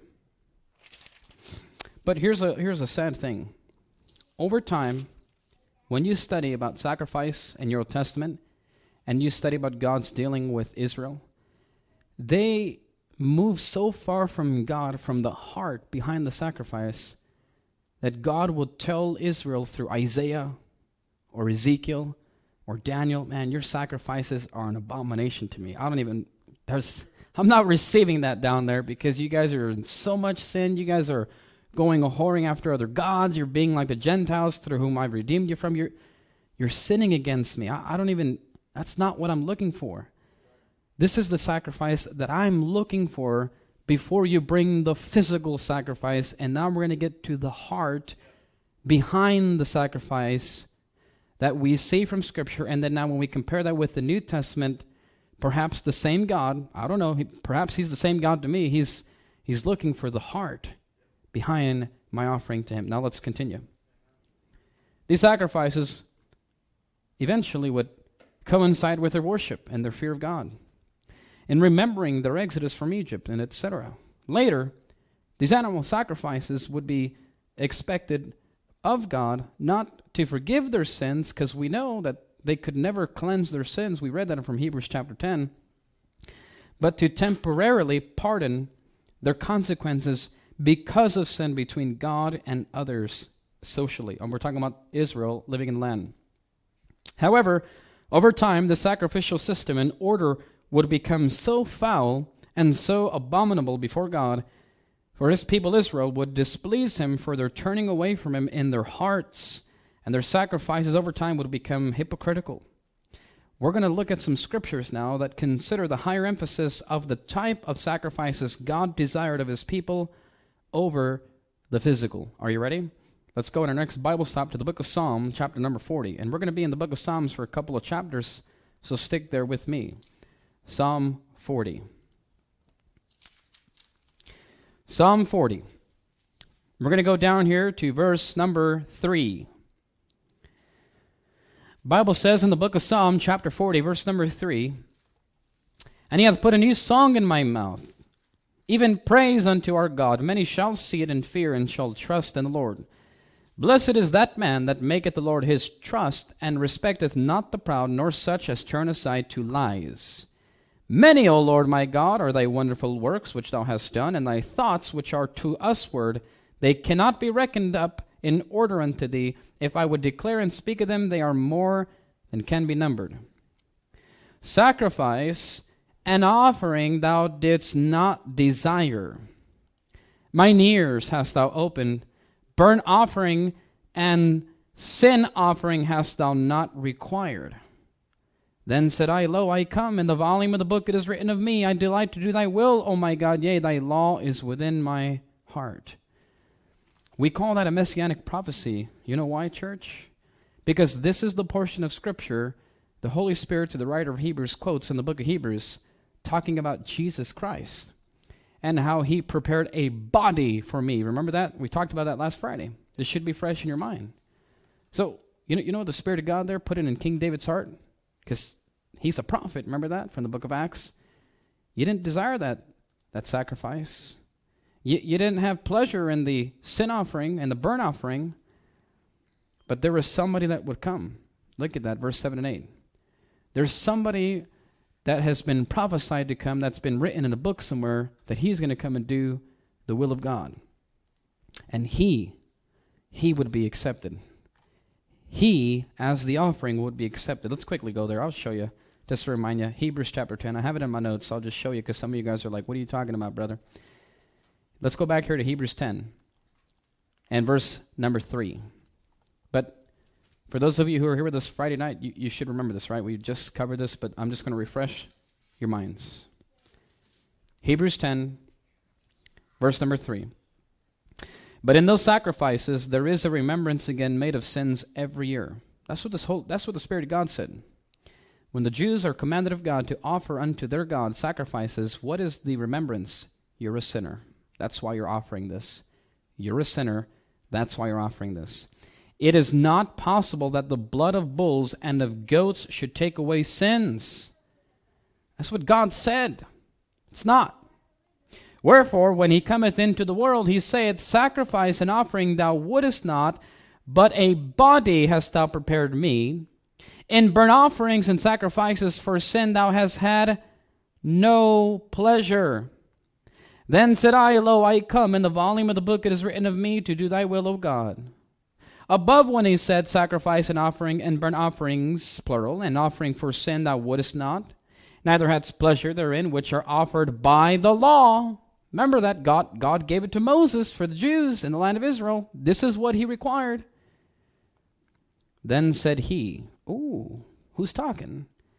But here's a here's a sad thing. Over time, when you study about sacrifice in your Old Testament and you study about God's dealing with Israel, they move so far from God, from the heart behind the sacrifice, that God will tell Israel through Isaiah or Ezekiel or Daniel, man, your sacrifices are an abomination to me. I don't even, there's, I'm not receiving that down there because you guys are in so much sin. You guys are going a whoring after other gods. You're being like the Gentiles through whom I've redeemed you from. You're, you're sinning against me. I, I don't even, that's not what I'm looking for. This is the sacrifice that I'm looking for before you bring the physical sacrifice. And now we're going to get to the heart behind the sacrifice that we see from Scripture. And then now when we compare that with the New Testament, perhaps the same God, I don't know, he, perhaps he's the same God to me. He's, he's looking for the heart behind my offering to him. Now let's continue. These sacrifices eventually would coincide with their worship and their fear of God, in remembering their exodus from Egypt, and et cetera. Later, these animal sacrifices would be expected of God not to forgive their sins, because we know that they could never cleanse their sins. We read that from Hebrews chapter ten. But to temporarily pardon their consequences because of sin between God and others socially. And we're talking about Israel living in the land. However, over time, the sacrificial system and order would become so foul and so abominable before God, for his people Israel would displease him for their turning away from him in their hearts, and their sacrifices over time would become hypocritical. We're going to look at some scriptures now that consider the higher emphasis of the type of sacrifices God desired of his people over the physical. Are you ready? Let's go in our next Bible stop to the book of Psalm, chapter number forty. And we're going to be in the book of Psalms for a couple of chapters, so stick there with me. Psalm forty. Psalm forty. We're going to go down here to verse number three. Bible says in the book of Psalm, chapter forty, verse number three, "And he hath put a new song in my mouth, even praise unto our God. Many shall see it and fear, and shall trust in the Lord. Blessed is that man that maketh the Lord his trust, and respecteth not the proud, nor such as turn aside to lies. Many, O Lord my God, are thy wonderful works which thou hast done, and thy thoughts which are to usward. They cannot be reckoned up in order unto thee. If I would declare and speak of them, they are more than can be numbered. Sacrifice and offering thou didst not desire. Mine ears hast thou opened. Burnt offering and sin offering hast thou not required. Then said I, Lo, I come. In the volume of the book it is written of me, I delight to do thy will, O my God. Yea, thy law is within my heart." We call that a messianic prophecy. You know why, church? Because this is the portion of Scripture the Holy Spirit, to the writer of Hebrews, quotes in the book of Hebrews, talking about Jesus Christ and how he prepared a body for me. Remember that? We talked about that last Friday. This should be fresh in your mind. So, you know, you know what the Spirit of God there put in King David's heart? Because he's a prophet. Remember that from the book of Acts? You didn't desire that, that sacrifice. You, you didn't have pleasure in the sin offering and the burnt offering, but there was somebody that would come. Look at that, verse seven and eight. There's somebody that has been prophesied to come, that's been written in a book somewhere, that he's going to come and do the will of God. And he, he would be accepted. He, as the offering, would be accepted. Let's quickly go there. I'll show you, just to remind you. Hebrews chapter ten. I have it in my notes. I'll just show you, because some of you guys are like, what are you talking about, brother? Let's go back here to Hebrews ten and verse number three. But for those of you who are here with us Friday night, you, you should remember this, right? We just covered this, but I'm just going to refresh your minds. Hebrews ten, verse number three. "But in those sacrifices there is a remembrance again made of sins every year." That's what this whole that's what the Spirit of God said. When the Jews are commanded of God to offer unto their God sacrifices, what is the remembrance? You're a sinner. That's why you're offering this. You're a sinner. That's why you're offering this. "It is not possible that the blood of bulls and of goats should take away sins." That's what God said. It's not. "Wherefore, when he cometh into the world, he saith, Sacrifice and offering thou wouldest not, but a body hast thou prepared me. In burnt offerings and sacrifices for sin thou hast had no pleasure. Then said I, Lo, I come. In the volume of the book it is written of me, to do thy will, O God. Above, when he said, Sacrifice and offering and burnt offerings, plural, and offering for sin thou wouldest not, neither hadst pleasure therein, which are offered by the law." Remember that God, God gave it to Moses for the Jews in the land of Israel. This is what he required. "Then said he," ooh, who's talking?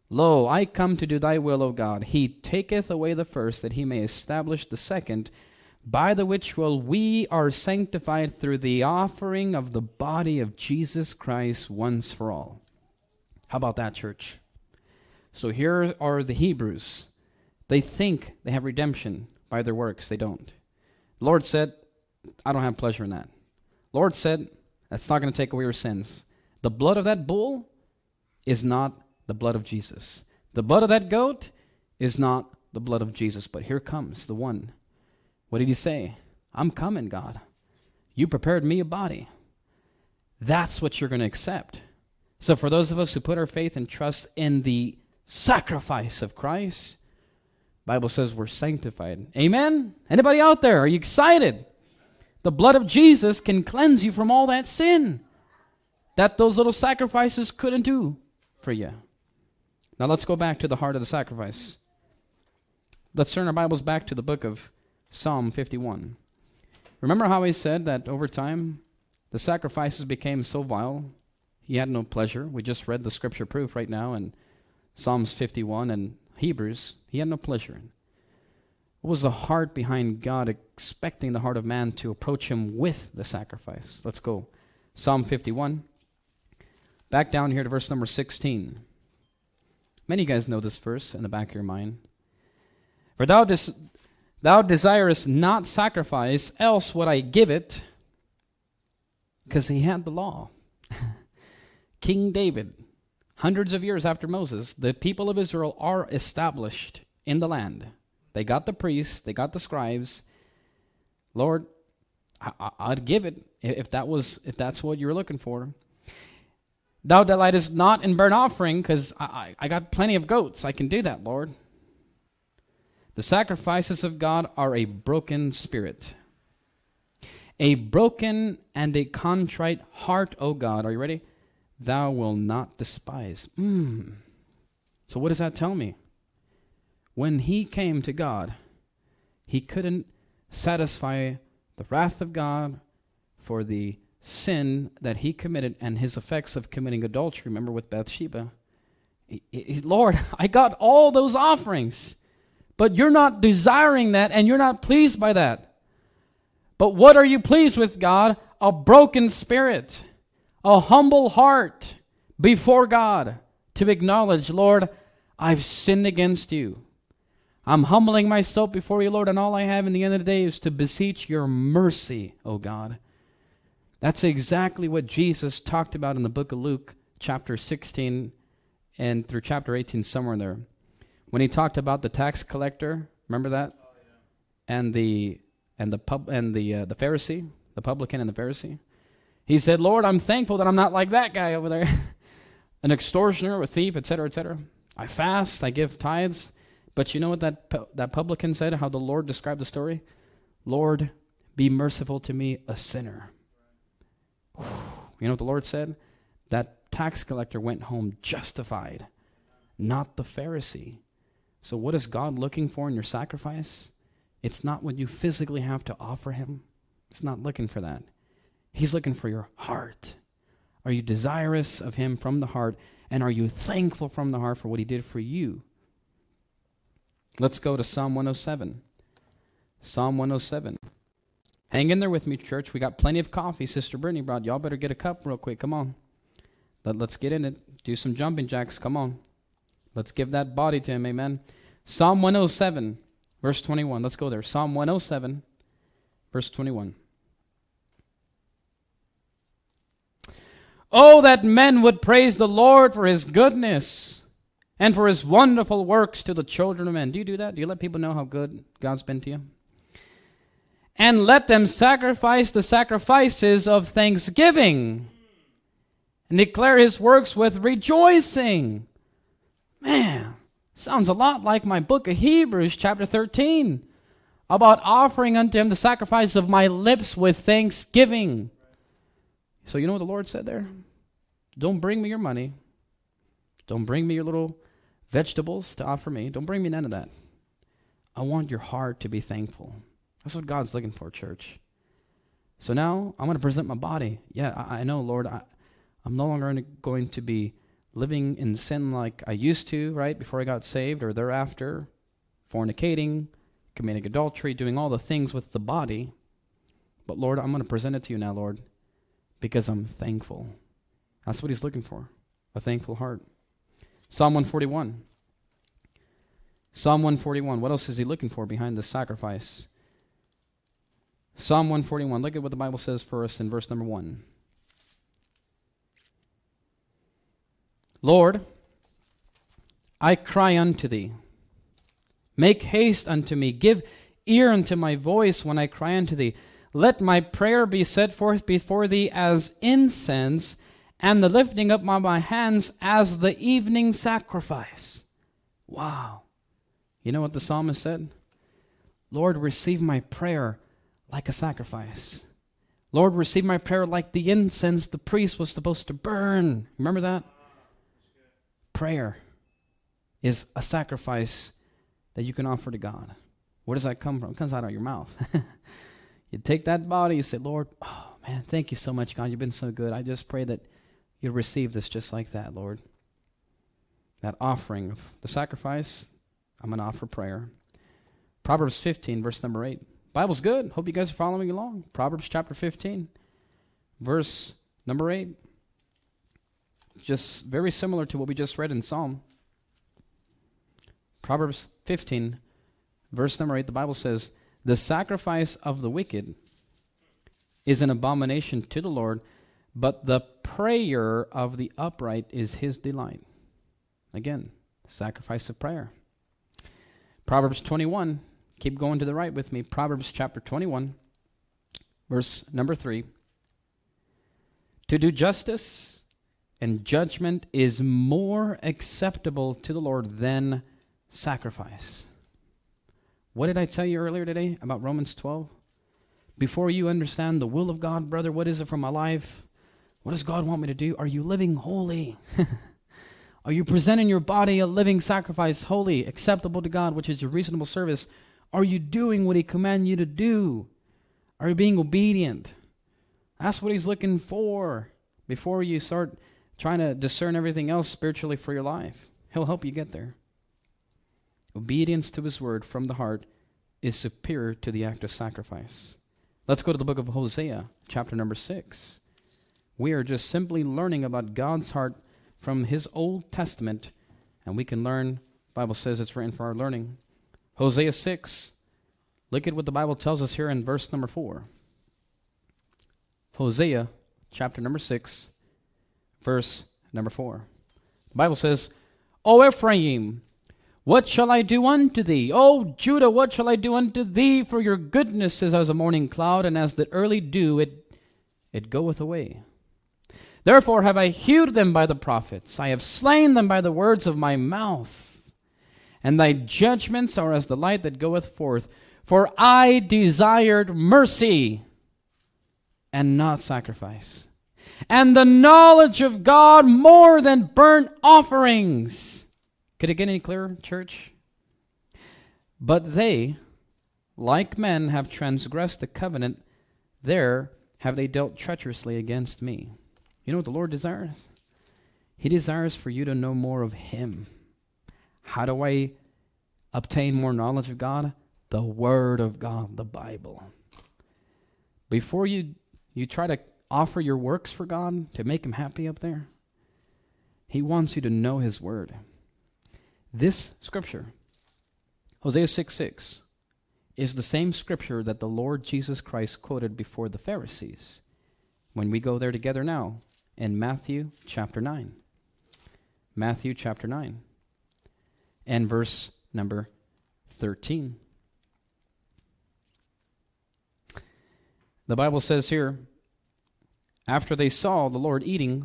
Lo, I come to do thy will, O God. He taketh away the first, that he may establish the second, by the which will we are sanctified through the offering of the body of Jesus Christ once for all. How about that, church? So here are the Hebrews. They think they have redemption by their works. They don't. The Lord said, I don't have pleasure in that. Lord said, that's not going to take away your sins. The blood of that bull is not the blood of Jesus. The blood of that goat is not the blood of Jesus. But here comes the one. What did he say? I'm coming, God. You prepared me a body. That's what you're going to accept. So for those of us who put our faith and trust in the sacrifice of Christ, the Bible says we're sanctified. Amen? Anybody out there? Are you excited? The blood of Jesus can cleanse you from all that sin that those little sacrifices couldn't do for you. Now let's go back to the heart of the sacrifice. Let's turn our Bibles back to the book of Psalm fifty-one. Remember how he said that over time the sacrifices became so vile, he had no pleasure. We just read the scripture proof right now in Psalms fifty-one and Hebrews. He had no pleasure. What was the heart behind God expecting the heart of man to approach him with the sacrifice? Let's go. Psalm fifty-one. Back down here to verse number sixteen. Many of you guys know this verse in the back of your mind. For thou, des- thou desirest not sacrifice, else would I give it. Because he had the law. King David, hundreds of years after Moses, the people of Israel are established in the land. They got the priests, they got the scribes. Lord, I, I, I'd give it if that was if that's what you were looking for. Thou delightest not in burnt offering, because I, I, I got plenty of goats. I can do that, Lord. The sacrifices of God are a broken spirit. A broken and a contrite heart, O God. Are you ready? Thou will not despise. Mm. So what does that tell me? When he came to God, he couldn't satisfy the wrath of God for the sin that he committed and his effects of committing adultery. Remember with Bathsheba? He, he, Lord, I got all those offerings, but you're not desiring that and you're not pleased by that. But what are you pleased with, God? A broken spirit, a humble heart before God to acknowledge, Lord, I've sinned against you. I'm humbling myself before you, Lord, and all I have in the end of the day is to beseech your mercy, O God. That's exactly what Jesus talked about in the book of Luke, chapter sixteen, and through chapter eighteen, somewhere in there. When he talked about the tax collector, remember that? Oh, yeah. And the and the pub and the uh, the Pharisee, the publican and the Pharisee. He said, Lord, I'm thankful that I'm not like that guy over there, an extortioner, a thief, et cetera, et cetera. I fast, I give tithes. But you know what that pu- that publican said, how the Lord described the story? Lord, be merciful to me, a sinner. Whew. You know what the Lord said? That tax collector went home justified, not the Pharisee. So what is God looking for in your sacrifice? It's not what you physically have to offer him. It's not looking for that. He's looking for your heart. Are you desirous of him from the heart? And are you thankful from the heart for what he did for you? Let's go to Psalm one oh seven. Psalm one oh seven. Hang in there with me, church. We got plenty of coffee Sister Brittany brought. Y'all better get a cup real quick. Come on. Let, let's get in it. Do some jumping jacks. Come on. Let's give that body to him. Amen. Psalm one oh seven, verse twenty-one. Let's go there. Psalm one oh seven, verse twenty-one. Oh, that men would praise the Lord for his goodness and for his wonderful works to the children of men. Do you do that? Do you let people know how good God's been to you? And let them sacrifice the sacrifices of thanksgiving and declare his works with rejoicing. Man, sounds a lot like my book of Hebrews chapter thirteen about offering unto him the sacrifice of my lips with thanksgiving. So you know what the Lord said there? Don't bring me your money. Don't bring me your little vegetables to offer me. Don't bring me none of that. I want your heart to be thankful. That's what God's looking for, church. So now I'm going to present my body. Yeah, I, I know, Lord. I, I'm no longer going to be living in sin like I used to, right, before I got saved or thereafter, fornicating, committing adultery, doing all the things with the body. But Lord, I'm going to present it to you now, Lord, because I'm thankful. That's what he's looking for, a thankful heart. Psalm one forty-one. Psalm one forty-one. What else is he looking for behind this sacrifice? Psalm one forty-one. Look at what the Bible says for us in verse number one. Lord, I cry unto thee. Make haste unto me. Give ear unto my voice when I cry unto thee. Let my prayer be set forth before thee as incense, and the lifting up of my hands as the evening sacrifice. Wow. You know what the psalmist said? Lord, receive my prayer like a sacrifice. Lord, receive my prayer like the incense the priest was supposed to burn. Remember that? Prayer is a sacrifice that you can offer to God. Where does that come from? It comes out of your mouth. You take that body, you say, Lord, oh man, thank you so much, God. You've been so good. I just pray that you'll receive this just like that, Lord. That offering of the sacrifice, I'm going to offer prayer. Proverbs fifteen, verse number eight. Bible's good. Hope you guys are following along. Proverbs chapter fifteen, verse number eight. Just very similar to what we just read in Psalm. Proverbs fifteen, verse number eight, the Bible says, the sacrifice of the wicked is an abomination to the Lord, but the prayer of the upright is his delight. Again, sacrifice of prayer. Proverbs twenty-one, keep going to the right with me. Proverbs chapter twenty-one, verse number three. To do justice and judgment is more acceptable to the Lord than sacrifice. What did I tell you earlier today about Romans twelve? Before you understand the will of God, brother, what is it for my life? What does God want me to do? Are you living holy? Are you presenting your body a living sacrifice, holy, acceptable to God, which is your reasonable service? Are you doing what he commanded you to do? Are you being obedient? That's what he's looking for before you start trying to discern everything else spiritually for your life. He'll help you get there. Obedience to his word from the heart is superior to the act of sacrifice. Let's go to the book of Hosea, chapter number six. We are just simply learning about God's heart from his Old Testament, and we can learn, the Bible says it's written for our learning. Hosea six, look at what the Bible tells us here in verse number four. Hosea, chapter number six, verse number four. The Bible says, O Ephraim, what shall I do unto thee? O Judah, what shall I do unto thee? For your goodness is as a morning cloud, and as the early dew, it, it goeth away. Therefore have I hewed them by the prophets. I have slain them by the words of my mouth. And thy judgments are as the light that goeth forth. For I desired mercy and not sacrifice, and the knowledge of God more than burnt offerings. Could it get any clearer, church? But they, like men, have transgressed the covenant. There have they dealt treacherously against me. You know what the Lord desires? He desires for you to know more of him. How do I obtain more knowledge of God? The Word of God, the Bible. Before you, you try to offer your works for God to make him happy up there, he wants you to know his Word. This scripture, Hosea six six, is the same scripture that the Lord Jesus Christ quoted before the Pharisees. When we go there together now, in Matthew chapter nine. Matthew chapter nine. And verse number thirteen. The Bible says here, after they saw the Lord eating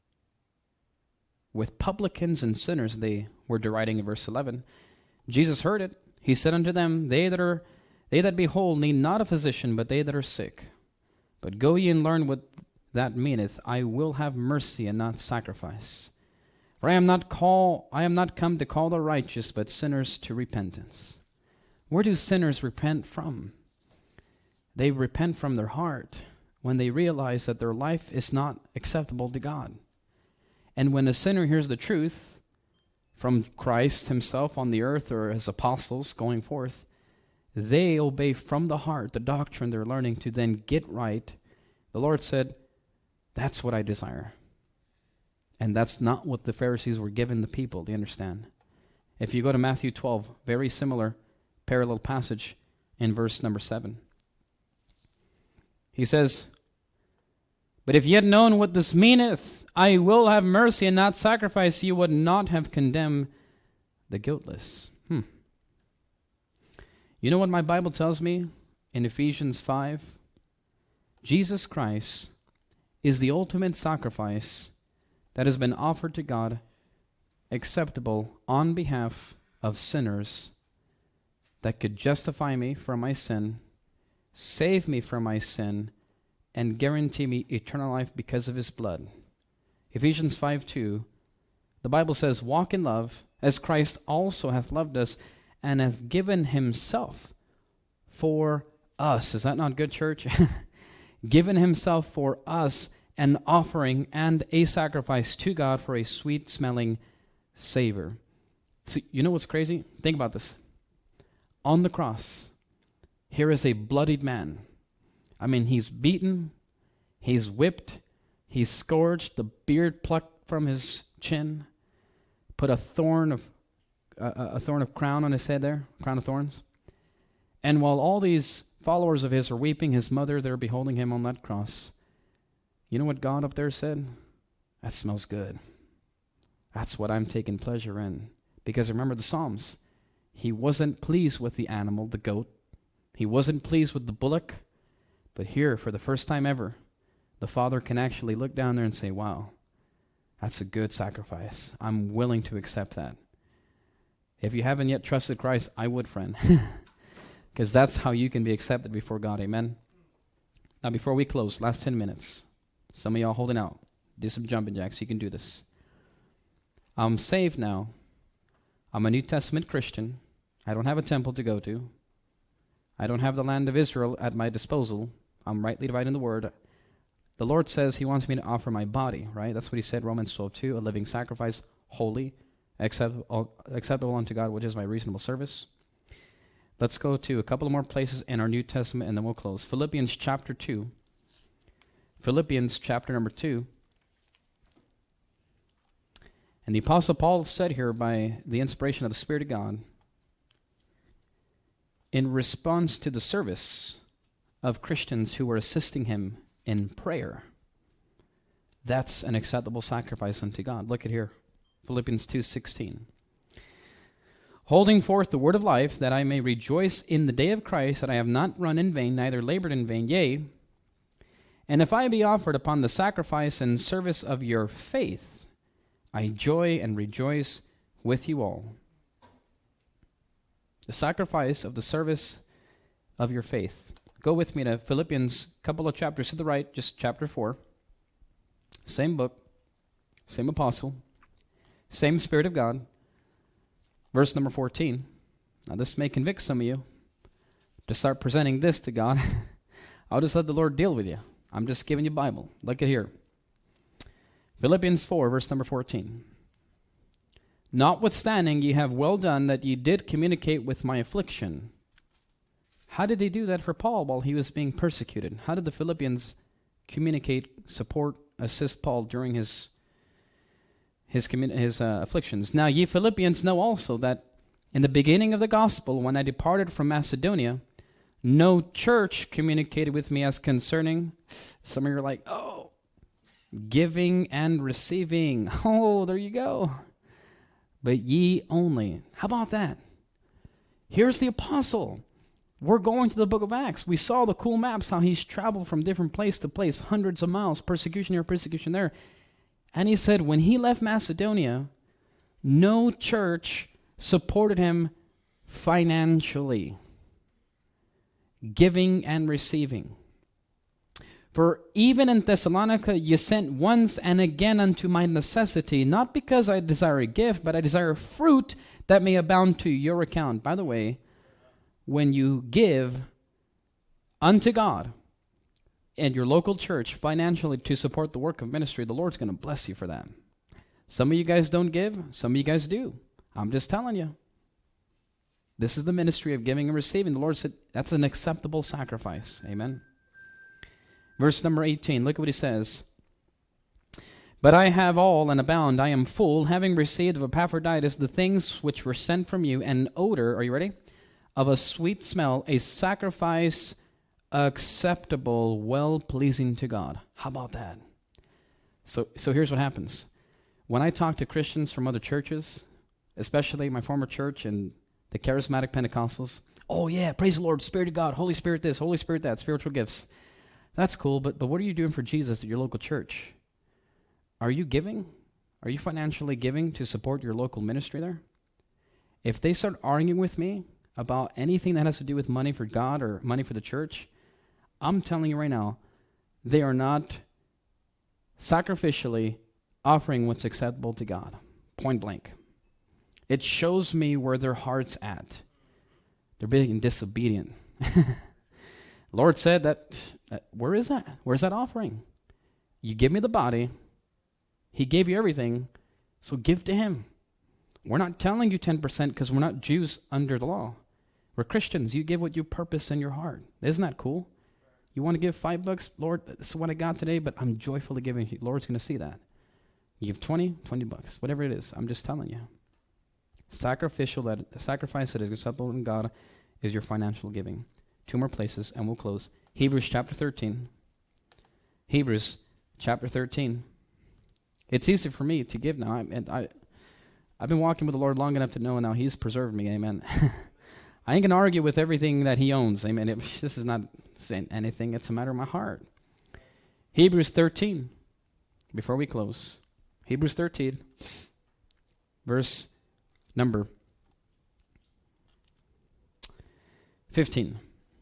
with publicans and sinners, they were deriding in verse eleven. Jesus heard it. He said unto them, They that are they that be whole need not a physician, but they that are sick. But go ye and learn what that meaneth, I will have mercy and not sacrifice. For I am not call I am not come to call the righteous, but sinners to repentance. Where do sinners repent from? They repent from their heart when they realize that their life is not acceptable to God. And when a sinner hears the truth from Christ himself on the earth or his apostles going forth, they obey from the heart the doctrine they're learning to then get right. The Lord said, that's what I desire. And that's not what the Pharisees were giving the people, do you understand? If you go to Matthew twelve, very similar parallel passage in verse number seven. He says, but if ye had known what this meaneth, I will have mercy and not sacrifice, ye would not have condemned the guiltless. Hmm. You know what my Bible tells me in Ephesians five? Jesus Christ is the ultimate sacrifice that has been offered to God, acceptable on behalf of sinners, that could justify me from my sin, save me from my sin, and guarantee me eternal life because of his blood. Ephesians five two, the Bible says, walk in love, as Christ also hath loved us, and hath given himself for us. Is that not good, church? Given himself for us, an offering and a sacrifice to God for a sweet-smelling savor. So, you know what's crazy? Think about this. On the cross, here is a bloodied man. I mean, he's beaten, he's whipped, he's scourged, the beard plucked from his chin, put a thorn of uh, a thorn of crown on his head there, crown of thorns. And while all these followers of his are weeping, his mother there beholding him on that cross, you know what God up there said? That smells good. That's what I'm taking pleasure in. Because remember the Psalms. He wasn't pleased with the animal, the goat. He wasn't pleased with the bullock. But here, for the first time ever, the Father can actually look down there and say, wow, that's a good sacrifice. I'm willing to accept that. If you haven't yet trusted Christ, I would, friend. Because that's how you can be accepted before God. Amen? Now, before we close, last ten minutes. Some of y'all holding out. Do some jumping jacks. You can do this. I'm saved now. I'm a New Testament Christian. I don't have a temple to go to. I don't have the land of Israel at my disposal. I'm rightly dividing the word. The Lord says he wants me to offer my body, right? That's what he said, Romans twelve two, a living sacrifice, holy, acceptable, acceptable unto God, which is my reasonable service. Let's go to a couple of more places in our New Testament, and then we'll close. Philippians chapter two. Philippians chapter number two. And the Apostle Paul said here, by the inspiration of the Spirit of God, in response to the service of Christians who were assisting him in prayer, that's an acceptable sacrifice unto God. Look at here, Philippians two sixteen. Holding forth the word of life, that I may rejoice in the day of Christ, that I have not run in vain, neither labored in vain. Yea, and if I be offered upon the sacrifice and service of your faith, I joy and rejoice with you all. The sacrifice of the service of your faith. Go with me to Philippians, couple of chapters to the right, just chapter four. Same book, same apostle, same Spirit of God. Verse number fourteen. Now this may convict some of you to start presenting this to God. I'll just let the Lord deal with you. I'm just giving you Bible. Look at here. Philippians four, verse number fourteen. Notwithstanding, ye have well done that ye did communicate with my affliction. How did they do that for Paul while he was being persecuted? How did the Philippians communicate, support, assist Paul during his his, commun- his uh, afflictions? Now ye Philippians know also that in the beginning of the gospel, when I departed from Macedonia, no church communicated with me as concerning. Some of you are like, oh, giving and receiving. Oh, there you go. But ye only. How about that? Here's the apostle. We're going to the book of Acts. We saw the cool maps, how he's traveled from different place to place, hundreds of miles, persecution here, persecution there. And he said when he left Macedonia, no church supported him financially, giving and receiving. For even in Thessalonica ye sent once and again unto my necessity, not because I desire a gift, but I desire fruit that may abound to your account. By the way, when you give unto God and your local church financially to support the work of ministry, the Lord's going to bless you for that. Some of you guys don't give. Some of you guys do. I'm just telling you. This is the ministry of giving and receiving. The Lord said that's an acceptable sacrifice. Amen. Verse number eighteen. Look at what he says. But I have all and abound. I am full, having received of Epaphroditus the things which were sent from you, an odor, are you ready? Of a sweet smell, a sacrifice acceptable, well-pleasing to God. How about that? So, so here's what happens. When I talk to Christians from other churches, especially my former church and the charismatic Pentecostals, oh yeah, praise the Lord, Spirit of God, Holy Spirit this, Holy Spirit that, spiritual gifts. That's cool, but, but what are you doing for Jesus at your local church? Are you giving? Are you financially giving to support your local ministry there? If they start arguing with me about anything that has to do with money for God or money for the church, I'm telling you right now, they are not sacrificially offering what's acceptable to God. Point blank. It shows me where their heart's at. They're being disobedient. Lord said that, uh, where is that? Where's that offering? You give me the body. He gave you everything, so give to him. We're not telling you ten percent because we're not Jews under the law. We're Christians. You give what you purpose in your heart. Isn't that cool? You want to give five bucks? Lord, this is what I got today, but I'm joyfully giving you. Lord's going to see that. You give twenty, twenty bucks, whatever it is. I'm just telling you. Sacrificial, that sacrifice that is acceptable in God is your financial giving. Two more places, and we'll close. Hebrews chapter thirteen. Hebrews chapter thirteen. It's easy for me to give now. I, and I, I've been walking with the Lord long enough to know now He's preserved me. Amen. I ain't going to argue with everything that He owns. Amen. It, this is not saying anything. It's a matter of my heart. Hebrews thirteen. Before we close. Hebrews thirteen. Verse number fifteen.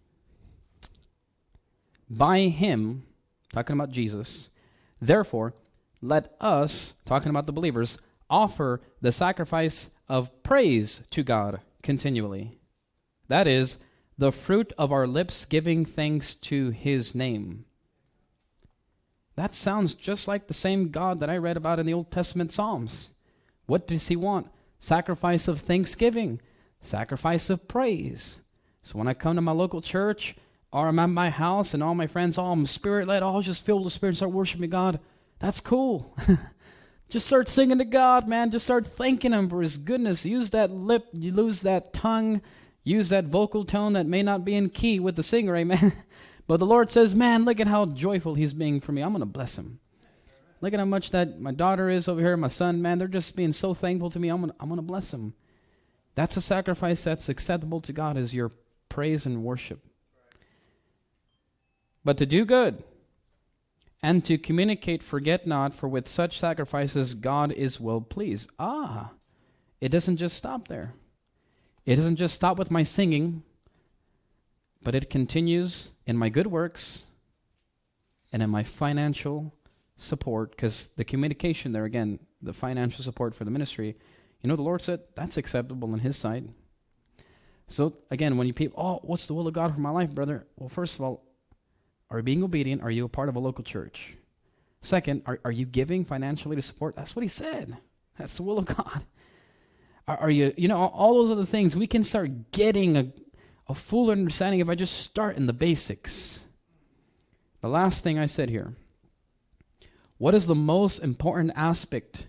By Him, talking about Jesus, therefore, let us, talking about the believers, offer the sacrifice of praise to God continually. That is, the fruit of our lips giving thanks to His name. That sounds just like the same God that I read about in the Old Testament Psalms. What does He want? Sacrifice of thanksgiving, sacrifice of praise. So when I come to my local church, or I'm at my house and all my friends, oh, I'm Spirit-led, oh, just filled with the Spirit and start worshiping God, that's cool. Just start singing to God, man. Just start thanking Him for His goodness. Use that lip, you lose that tongue, use that vocal tone that may not be in key with the singer, amen. But the Lord says, man, look at how joyful He's being for me. I'm going to bless Him. Look at how much that my daughter is over here, my son, man, they're just being so thankful to me. I'm going I'm to bless them. That's a sacrifice that's acceptable to God, is your praise and worship. But to do good and to communicate, forget not, for with such sacrifices God is well pleased. Ah, it doesn't just stop there. It doesn't just stop with my singing, but it continues in my good works and in my financial support, because the communication there, again, the financial support for the ministry, you know, the Lord said that's acceptable in His sight. So again, when you people, oh, what's the will of God for my life, brother? Well, first of all, are you being obedient? Are you a part of a local church? Second, are, are you giving financially to support? That's what He said. That's the will of God. Are, are you, you know, all, all those other things, we can start getting a, a full understanding if I just start in the basics. The last thing I said here. What is the most important aspect,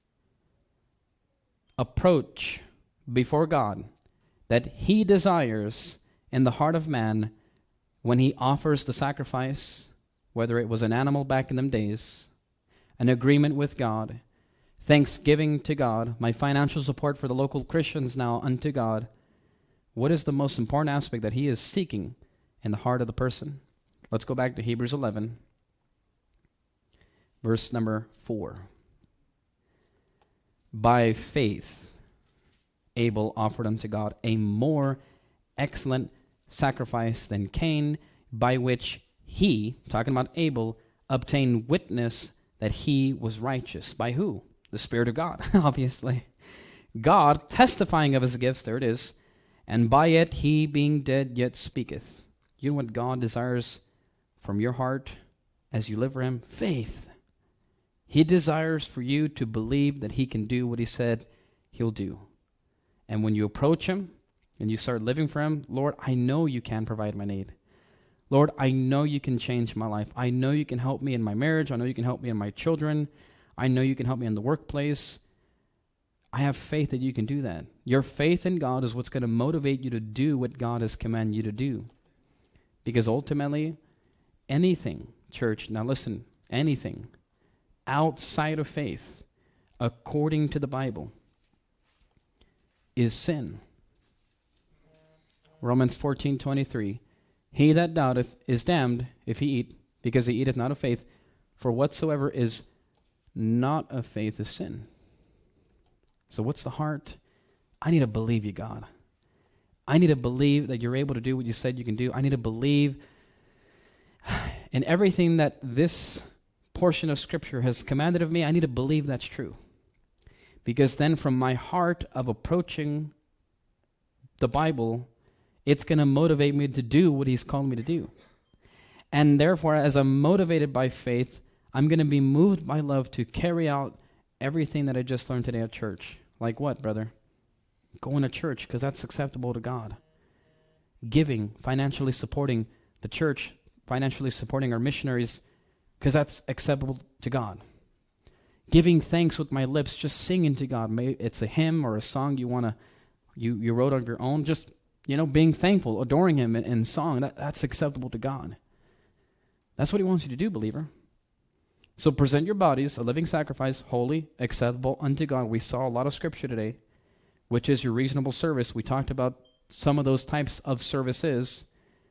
approach before God that He desires in the heart of man when he offers the sacrifice, whether it was an animal back in them days, an agreement with God, thanksgiving to God, my financial support for the local Christians now unto God? What is the most important aspect that He is seeking in the heart of the person? Let's go back to Hebrews eleven. Verse number four. By faith, Abel offered unto God a more excellent sacrifice than Cain, by which he, talking about Abel, obtained witness that he was righteous. By who? The Spirit of God, obviously. God testifying of His gifts, there it is, and by it he being dead yet speaketh. You know what God desires from your heart as you live for Him? Faith. He desires for you to believe that he can do what he said he'll do. And when you approach him and you start living for him, Lord, I know you can provide my need. Lord, I know you can change my life. I know you can help me in my marriage. I know you can help me in my children. I know you can help me in the workplace. I have faith that you can do that. Your faith in God is what's going to motivate you to do what God has commanded you to do. Because ultimately, anything, church, now listen, anything outside of faith, according to the Bible, is sin. Romans fourteen twenty-three. He that doubteth is damned if he eat, because he eateth not of faith, for whatsoever is not of faith is sin. So what's the heart? I need to believe you, God. I need to believe that you're able to do what you said you can do. I need to believe in everything that this portion of Scripture has commanded of me. I need to believe that's true. Because then from my heart of approaching the Bible, it's going to motivate me to do what he's called me to do. And therefore, as I'm motivated by faith, I'm going to be moved by love to carry out everything that I just learned today at church. Like what, brother? Going to church because that's acceptable to God. Giving, financially supporting the church, financially supporting our missionaries because that's acceptable to God. Giving thanks with my lips, just singing to God. Maybe it's a hymn or a song you want to, you, you wrote on your own, just You know, being thankful, adoring him in, in song, that, that's acceptable to God. That's what he wants you to do, believer. So present your bodies a living sacrifice, holy, acceptable unto God. We saw a lot of scripture today, which is your reasonable service. We talked about some of those types of services.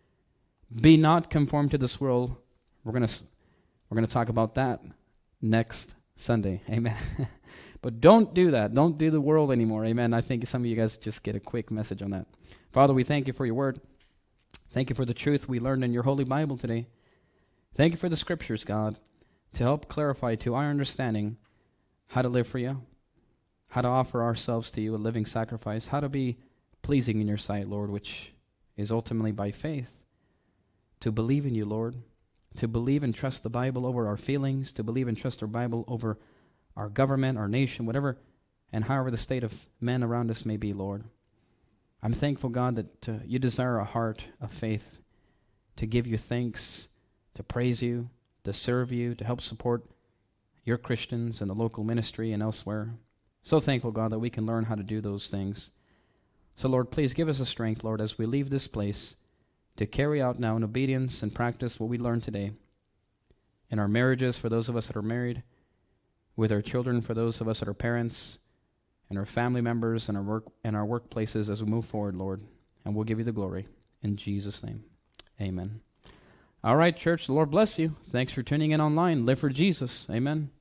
Be not conformed to this world. We're going to we're going to talk about that next Sunday. Amen. But don't do that. Don't do the world anymore. Amen. I think some of you guys just get a quick message on that. Father, we thank you for your word. Thank you for the truth we learned in your holy Bible today. Thank you for the scriptures, God, to help clarify to our understanding how to live for you, how to offer ourselves to you a living sacrifice, how to be pleasing in your sight, Lord, which is ultimately by faith, to believe in you, Lord, to believe and trust the Bible over our feelings, to believe and trust our Bible over our government, our nation, whatever, and however the state of men around us may be, Lord. I'm thankful, God, that uh, you desire a heart of faith to give you thanks, to praise you, to serve you, to help support your Christians in the local ministry and elsewhere. So thankful, God, that we can learn how to do those things. So, Lord, please give us the strength, Lord, as we leave this place to carry out now in obedience and practice what we learned today in our marriages for those of us that are married, with our children for those of us that are parents, and our family members and our work and our workplaces as we move forward, Lord. And we'll give you the glory. In Jesus' name, amen. All right, church, the Lord bless you. Thanks for tuning in online. Live for Jesus. Amen.